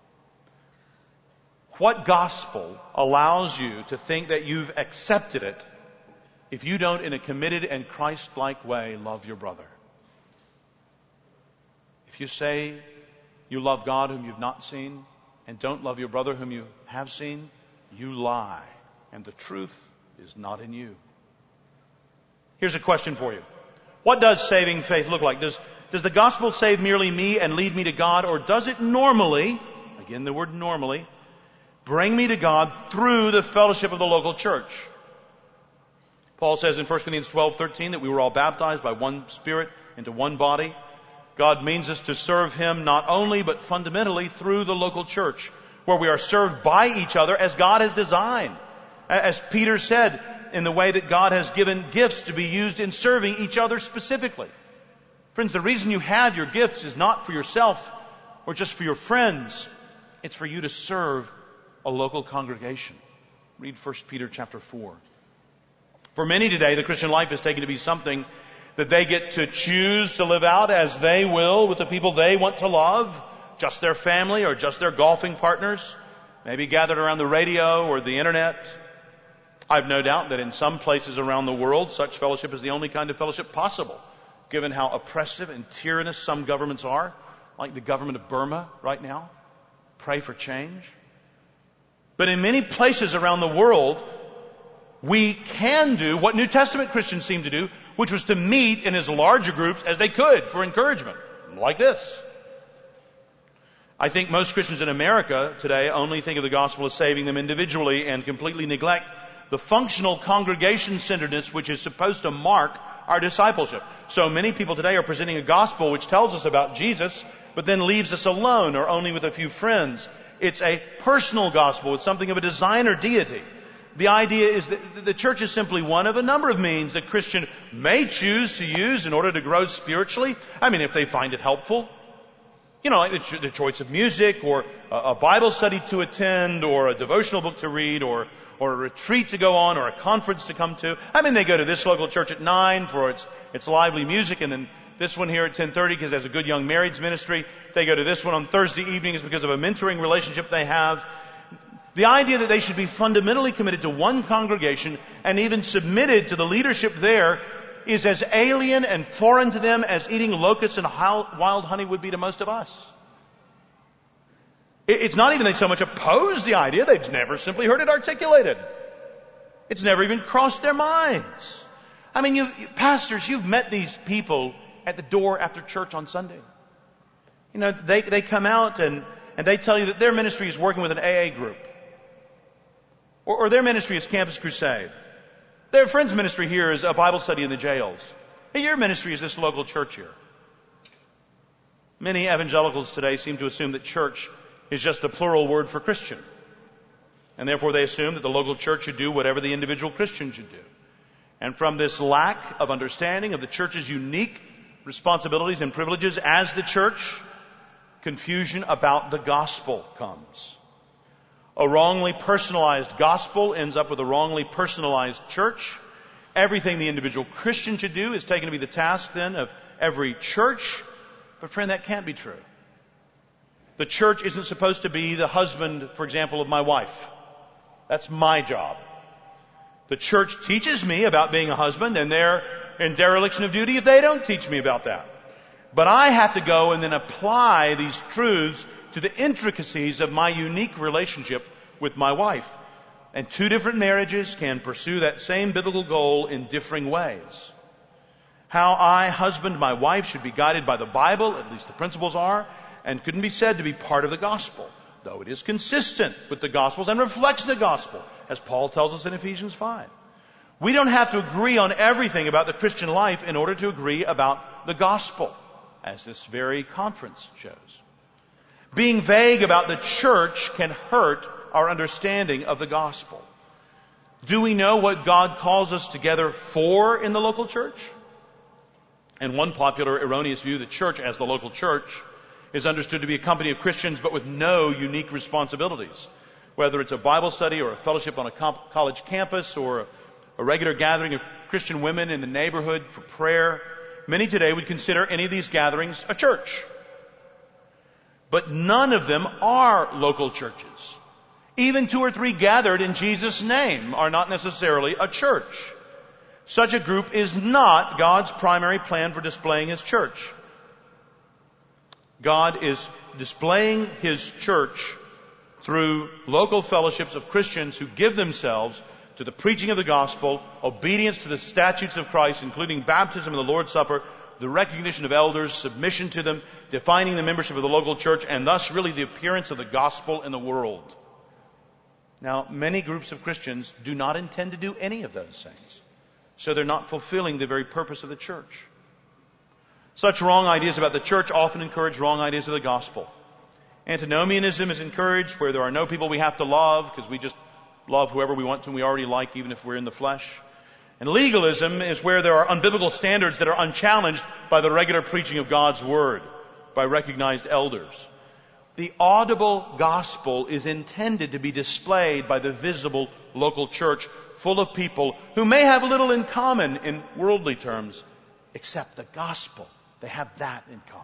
What gospel allows you to think that you've accepted it if you don't, in a committed and Christ-like way, love your brother? If you say you love God whom you've not seen and don't love your brother whom you have seen, you lie, and the truth is not in you. Here's a question for you. What does saving faith look like? Does, does the gospel save merely me and lead me to God, or does it normally, again the word normally, bring me to God through the fellowship of the local church? Paul says in First Corinthians twelve thirteen that we were all baptized by one Spirit into one body. God means us to serve Him not only but fundamentally through the local church, where we are served by each other as God has designed. As Peter said, in the way that God has given gifts to be used in serving each other specifically. Friends, the reason you have your gifts is not for yourself or just for your friends. It's for you to serve a local congregation. Read First Peter chapter four. For many today, the Christian life is taken to be something that they get to choose to live out as they will with the people they want to love, just their family or just their golfing partners, maybe gathered around the radio or the internet. I've no doubt that in some places around the world, such fellowship is the only kind of fellowship possible, given how oppressive and tyrannous some governments are, like the government of Burma right now. Pray for change. But in many places around the world, we can do what New Testament Christians seem to do, which was to meet in as larger groups as they could for encouragement, like this. I think most Christians in America today only think of the gospel as saving them individually and completely neglect the functional congregation-centeredness which is supposed to mark our discipleship. So many people today are presenting a gospel which tells us about Jesus, but then leaves us alone or only with a few friends. It's a personal gospel with something of a designer deity. The idea is that the church is simply one of a number of means that Christian may choose to use in order to grow spiritually. I mean, if they find it helpful. You know, like the, the choice of music, or a, a Bible study to attend, or a devotional book to read, or or a retreat to go on, or a conference to come to. I mean, they go to this local church at nine for its its lively music, and then this one here at ten thirty because there's a good young marrieds ministry. They go to this one on Thursday evenings because of a mentoring relationship they have. The idea that they should be fundamentally committed to one congregation and even submitted to the leadership there is as alien and foreign to them as eating locusts and wild honey would be to most of us. It's not even they so much oppose the idea, they've never simply heard it articulated. It's never even crossed their minds. I mean, you, you pastors, you've met these people at the door after church on Sunday. You know, they, they come out and, and they tell you that their ministry is working with an A A group. Or, or their ministry is Campus Crusade. Their friend's ministry here is a Bible study in the jails. Hey, your ministry is this local church here. Many evangelicals today seem to assume that church is just the plural word for Christian. And therefore they assume that the local church should do whatever the individual Christian should do. And from this lack of understanding of the church's unique responsibilities and privileges as the church, confusion about the gospel comes. A wrongly personalized gospel ends up with a wrongly personalized church. Everything the individual Christian should do is taken to be the task then of every church. But friend, that can't be true. The church isn't supposed to be the husband, for example, of my wife. That's my job. The church teaches me about being a husband, and they're in dereliction of duty if they don't teach me about that. But I have to go and then apply these truths to the intricacies of my unique relationship with my wife. And two different marriages can pursue that same biblical goal in differing ways. How I, husband, my wife, should be guided by the Bible, at least the principles are, and couldn't be said to be part of the gospel, though it is consistent with the gospels and reflects the gospel, as Paul tells us in Ephesians five. We don't have to agree on everything about the Christian life in order to agree about the gospel, as this very conference shows. Being vague about the church can hurt our understanding of the gospel. Do we know what God calls us together for in the local church? And one popular erroneous view, the church as the local church is understood to be a company of Christians but with no unique responsibilities. Whether it's a Bible study or a fellowship on a comp- college campus or a regular gathering of Christian women in the neighborhood for prayer, many today would consider any of these gatherings a church. But none of them are local churches. Even two or three gathered in Jesus' name are not necessarily a church. Such a group is not God's primary plan for displaying His church. God is displaying His church through local fellowships of Christians who give themselves to the preaching of the gospel, obedience to the statutes of Christ, including baptism and the Lord's Supper, the recognition of elders, submission to them, defining the membership of the local church, and thus really the appearance of the gospel in the world. Now, many groups of Christians do not intend to do any of those things, so they're not fulfilling the very purpose of the church. Such wrong ideas about the church often encourage wrong ideas of the gospel. Antinomianism is encouraged, where there are no people we have to love because we just love whoever we want to and we already like, even if we're in the flesh. And legalism is where there are unbiblical standards that are unchallenged by the regular preaching of God's Word, by recognized elders. The audible gospel is intended to be displayed by the visible local church, full of people who may have little in common in worldly terms, except the gospel. They have that in common.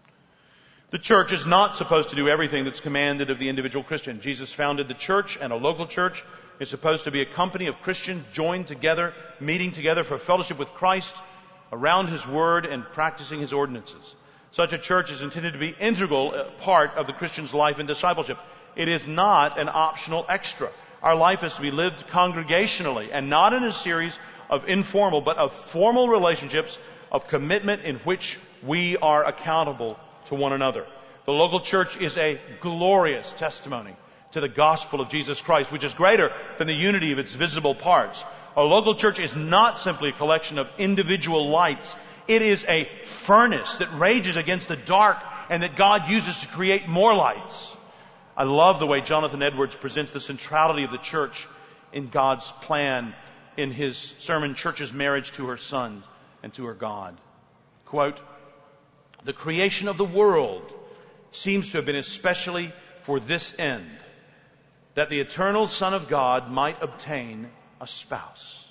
The church is not supposed to do everything that's commanded of the individual Christian. Jesus founded the church, and a local church is supposed to be a company of Christians joined together, meeting together for fellowship with Christ around His Word and practicing His ordinances. Such a church is intended to be an integral part of the Christian's life and discipleship. It is not an optional extra. Our life is to be lived congregationally and not in a series of informal but of formal relationships of commitment in which we are accountable to one another. The local church is a glorious testimony to the gospel of Jesus Christ, which is greater than the unity of its visible parts. A local church is not simply a collection of individual lights. It is a furnace that rages against the dark and that God uses to create more lights. I love the way Jonathan Edwards presents the centrality of the church in God's plan in his sermon, Church's Marriage to Her Son and to Her God. Quote, "The creation of the world seems to have been especially for this end, that the eternal Son of God might obtain a spouse,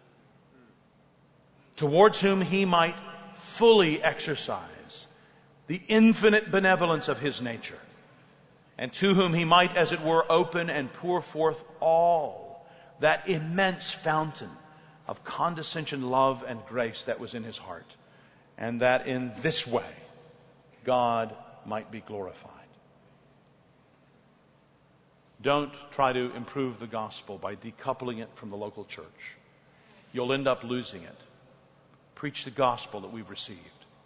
towards whom He might fully exercise the infinite benevolence of His nature, and to whom He might, as it were, open and pour forth all that immense fountain of condescension, love, and grace that was in His heart, and that in this way God might be glorified." Don't try to improve the gospel by decoupling it from the local church. You'll end up losing it. Preach the gospel that we've received.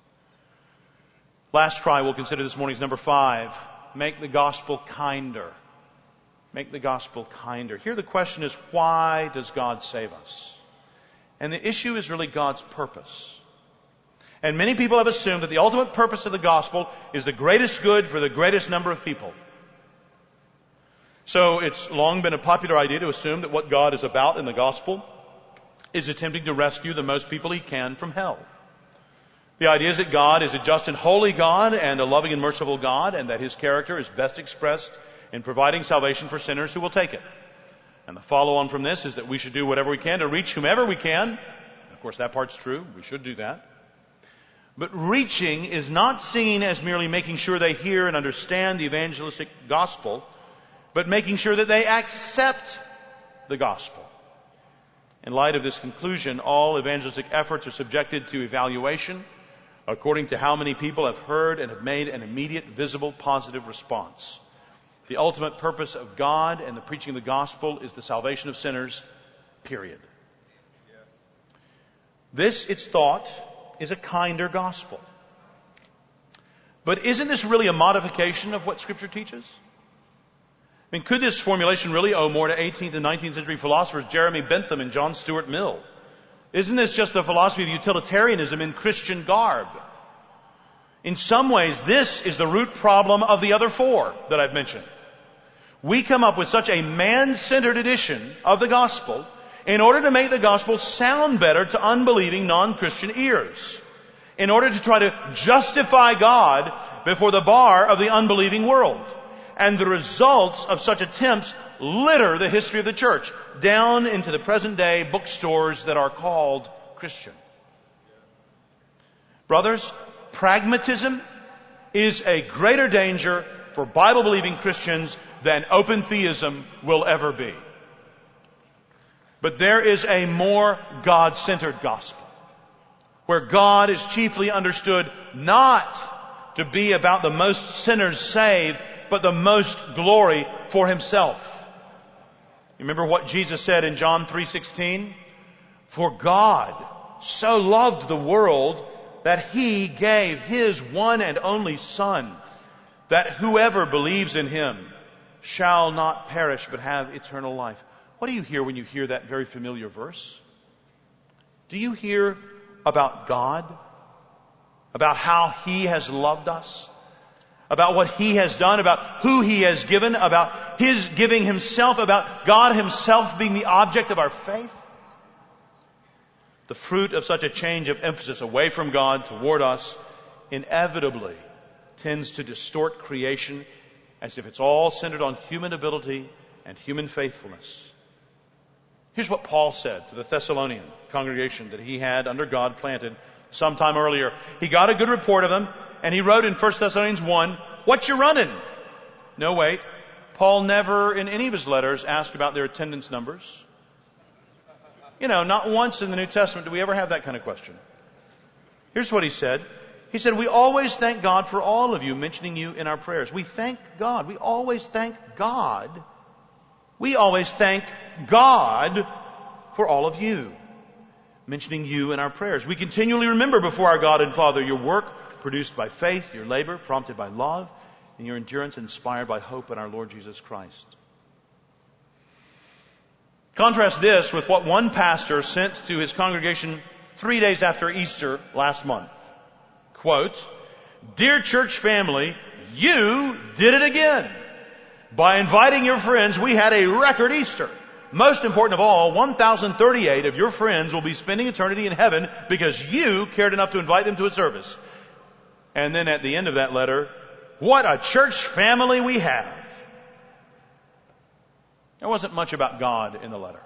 Last try we'll consider this morning is number five. Make the gospel kinder. Make the gospel kinder. Here the question is, why does God save us? And the issue is really God's purpose. And many people have assumed that the ultimate purpose of the gospel is the greatest good for the greatest number of people. So it's long been a popular idea to assume that what God is about in the gospel is attempting to rescue the most people He can from hell. The idea is that God is a just and holy God and a loving and merciful God, and that His character is best expressed in providing salvation for sinners who will take it. And the follow-on from this is that we should do whatever we can to reach whomever we can. Of course, that part's true. We should do that. But reaching is not seen as merely making sure they hear and understand the evangelistic gospel, but making sure that they accept the gospel. In light of this conclusion, all evangelistic efforts are subjected to evaluation. according to how many people have heard and have made an immediate, visible, positive response. The ultimate purpose of God and the preaching of the gospel is the salvation of sinners, period. This, it's thought, is a kinder gospel. But isn't this really a modification of what Scripture teaches? I mean, could this formulation really owe more to eighteenth and nineteenth century philosophers Jeremy Bentham and John Stuart Mill? Isn't this just a philosophy of utilitarianism in Christian garb? In some ways, this is the root problem of the other four that I've mentioned. We come up with such a man-centered edition of the gospel in order to make the gospel sound better to unbelieving non-Christian ears, in order to try to justify God before the bar of the unbelieving world. And the results of such attempts litter the history of the church down into the present day bookstores that are called Christian. Brothers, pragmatism is a greater danger for Bible-believing Christians than open theism will ever be. But there is a more God-centered gospel, where God is chiefly understood not to be about the most sinners saved, but the most glory for Himself. You remember what Jesus said in John three sixteen? For God so loved the world that He gave His one and only Son, that whoever believes in Him shall not perish but have eternal life. What do you hear when you hear that very familiar verse? Do you hear about God? About how He has loved us? About what He has done? About who He has given? About His giving Himself? About God Himself being the object of our faith? The fruit of such a change of emphasis away from God toward us inevitably tends to distort creation as if it's all centered on human ability and human faithfulness. Here's what Paul said to the Thessalonian congregation that he had under God planted sometime earlier. He got a good report of them, and he wrote in First Thessalonians one, "What you running?" No, wait. Paul never in any of his letters asked about their attendance numbers. You know, not once in the New Testament do we ever have that kind of question. Here's what he said. He said, "We always thank God for all of you, mentioning you in our prayers." We thank God. We always thank God. We always thank God for all of you, mentioning you in our prayers. We continually remember before our God and Father your work produced by faith, your labor prompted by love, and your endurance inspired by hope in our Lord Jesus Christ. Contrast this with what one pastor sent to his congregation three days after Easter last month. Quote, "Dear church family, you did it again. By inviting your friends, we had a record Easter. Most important of all, one thousand thirty-eight of your friends will be spending eternity in heaven because you cared enough to invite them to a service." And then at the end of that letter, "What a church family we have." There wasn't much about God in the letter.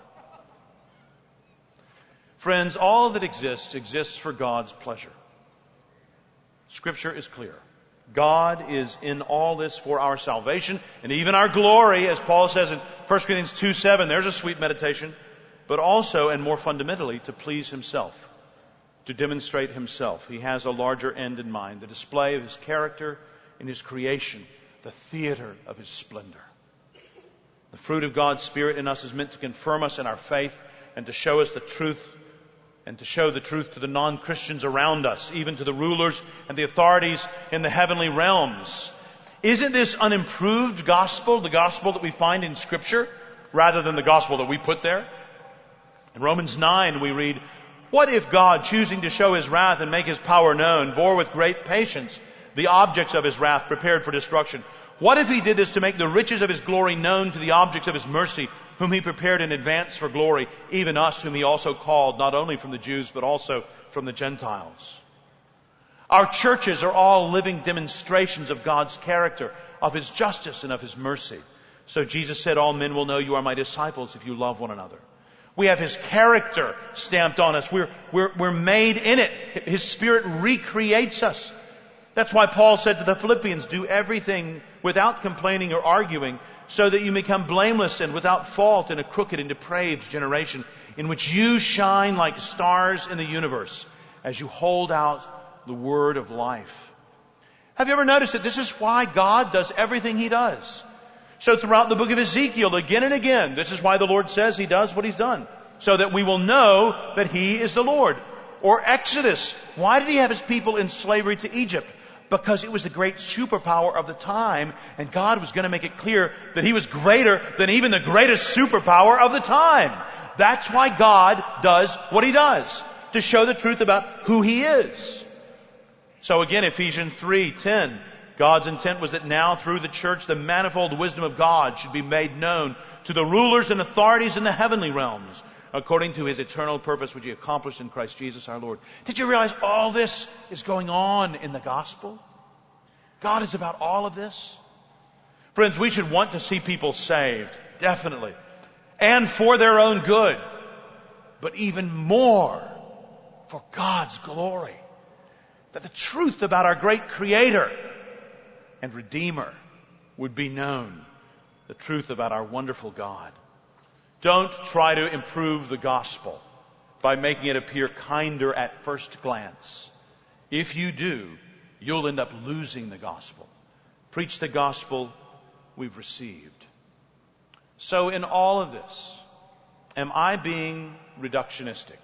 Friends, all that exists exists for God's pleasure. Scripture is clear. God is in all this for our salvation and even our glory, as Paul says in First Corinthians two seven. There's a sweet meditation. But also, and more fundamentally, to please Himself, to demonstrate Himself. He has a larger end in mind, the display of His character in His creation, the theater of His splendor. The fruit of God's Spirit in us is meant to confirm us in our faith and to show us the truth, and to show the truth to the non-Christians around us, even to the rulers and the authorities in the heavenly realms. Isn't this unimproved gospel the gospel that we find in Scripture rather than the gospel that we put there? In Romans nine we read, "What if God, choosing to show His wrath and make His power known, bore with great patience the objects of His wrath prepared for destruction? What if He did this to make the riches of His glory known to the objects of His mercy, whom He prepared in advance for glory, even us whom He also called, not only from the Jews, but also from the Gentiles?" Our churches are all living demonstrations of God's character, of His justice, and of His mercy. So Jesus said, "All men will know you are my disciples if you love one another." We have His character stamped on us. We're, we're, we're made in it. His Spirit recreates us. That's why Paul said to the Philippians, "Do everything without complaining or arguing, so that you become blameless and without fault in a crooked and depraved generation, in which you shine like stars in the universe, as you hold out the word of life. Have you ever noticed that this is why God does everything He does? So throughout the book of Ezekiel, again and again, this is why the Lord says He does what He's done. So that we will know that He is the Lord. Or Exodus. Why did He have His people in slavery to Egypt? Because it was the great superpower of the time, and God was going to make it clear that He was greater than even the greatest superpower of the time. That's why God does what He does, to show the truth about who He is. So again, Ephesians three ten, God's intent was that now through the church the manifold wisdom of God should be made known to the rulers and authorities in the heavenly realms, according to His eternal purpose which He accomplished in Christ Jesus our Lord. Did you realize all this is going on in the gospel? God is about all of this. Friends, we should want to see people saved, definitely, and for their own good, but even more for God's glory. That the truth about our great Creator and Redeemer would be known. The truth about our wonderful God. Don't try to improve the gospel by making it appear kinder at first glance. If you do, you'll end up losing the gospel. Preach the gospel we've received. So in all of this, am I being reductionistic?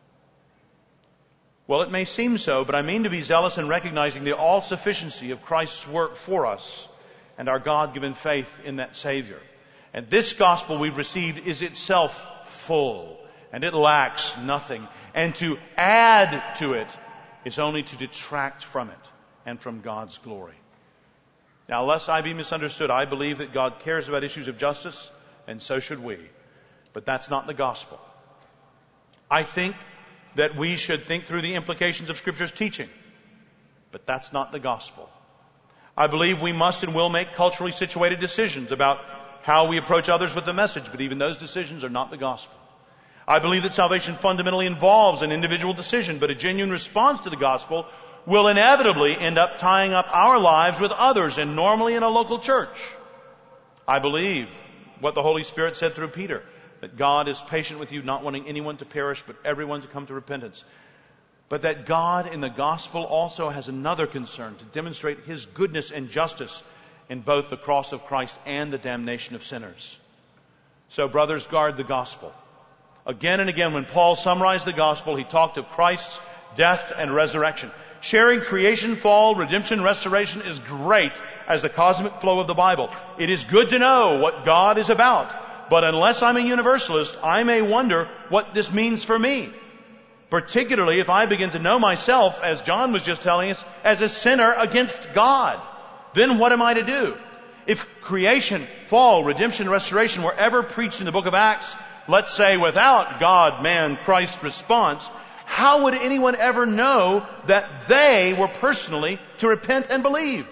Well, it may seem so, but I mean to be zealous in recognizing the all-sufficiency of Christ's work for us and our God-given faith in that Savior. And this gospel we've received is itself full, and it lacks nothing. And to add to it is only to detract from it and from God's glory. Now, lest I be misunderstood, I believe that God cares about issues of justice, and so should we. But that's not the gospel. I think that we should think through the implications of Scripture's teaching, but that's not the gospel. I believe we must and will make culturally situated decisions about how we approach others with the message, but even those decisions are not the gospel. I believe that salvation fundamentally involves an individual decision, but a genuine response to the gospel will inevitably end up tying up our lives with others, and normally in a local church. I believe what the Holy Spirit said through Peter, that God is patient with you, not wanting anyone to perish, but everyone to come to repentance. But that God in the gospel also has another concern, to demonstrate His goodness and justice in both the cross of Christ and the damnation of sinners. So, brothers, guard the gospel. Again and again, when Paul summarized the gospel, he talked of Christ's death and resurrection. Sharing creation, fall, redemption, restoration is great as the cosmic flow of the Bible. It is good to know what God is about. But unless I'm a universalist, I may wonder what this means for me. Particularly if I begin to know myself, as John was just telling us, as a sinner against God. Then what am I to do? If creation, fall, redemption, restoration were ever preached in the book of Acts, let's say without God, man, Christ response, how would anyone ever know that they were personally to repent and believe?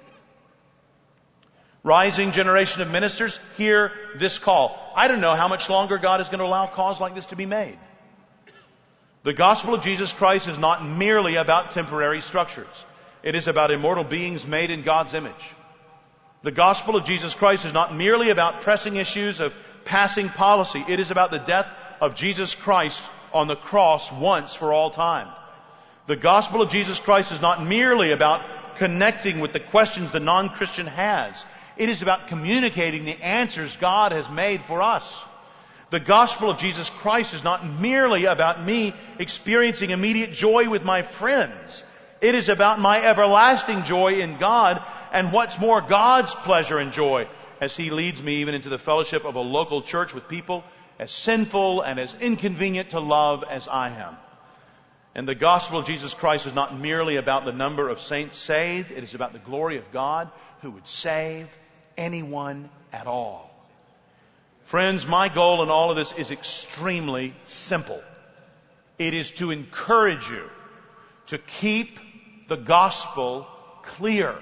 Rising generation of ministers, hear this call. I don't know how much longer God is going to allow calls like this to be made. The gospel of Jesus Christ is not merely about temporary structures. It is about immortal beings made in God's image. The gospel of Jesus Christ is not merely about pressing issues of passing policy. It is about the death of Jesus Christ on the cross once for all time. The gospel of Jesus Christ is not merely about connecting with the questions the non-Christian has. It is about communicating the answers God has made for us. The gospel of Jesus Christ is not merely about me experiencing immediate joy with my friends. It is about my everlasting joy in God, and what's more, God's pleasure and joy as He leads me even into the fellowship of a local church with people as sinful and as inconvenient to love as I am. And the gospel of Jesus Christ is not merely about the number of saints saved. It is about the glory of God who would save anyone at all. Friends, my goal in all of this is extremely simple. It is to encourage you to keep the gospel clear,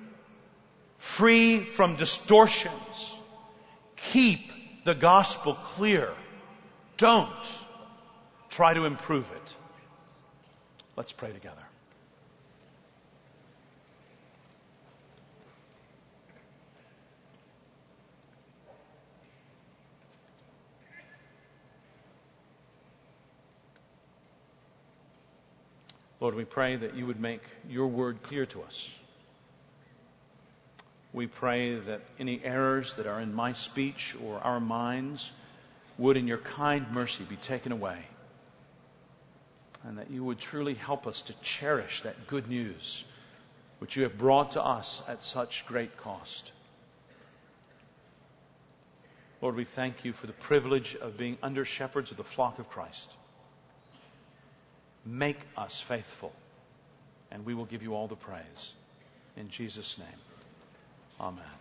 free from distortions. Keep the gospel clear. Don't try to improve it. Let's pray together. Lord, we pray that you would make your word clear to us. We pray that any errors that are in my speech or our minds would in your kind mercy be taken away, and that you would truly help us to cherish that good news which you have brought to us at such great cost. Lord, we thank you for the privilege of being under shepherds of the flock of Christ. Make us faithful, and we will give you all the praise. In Jesus' name, amen.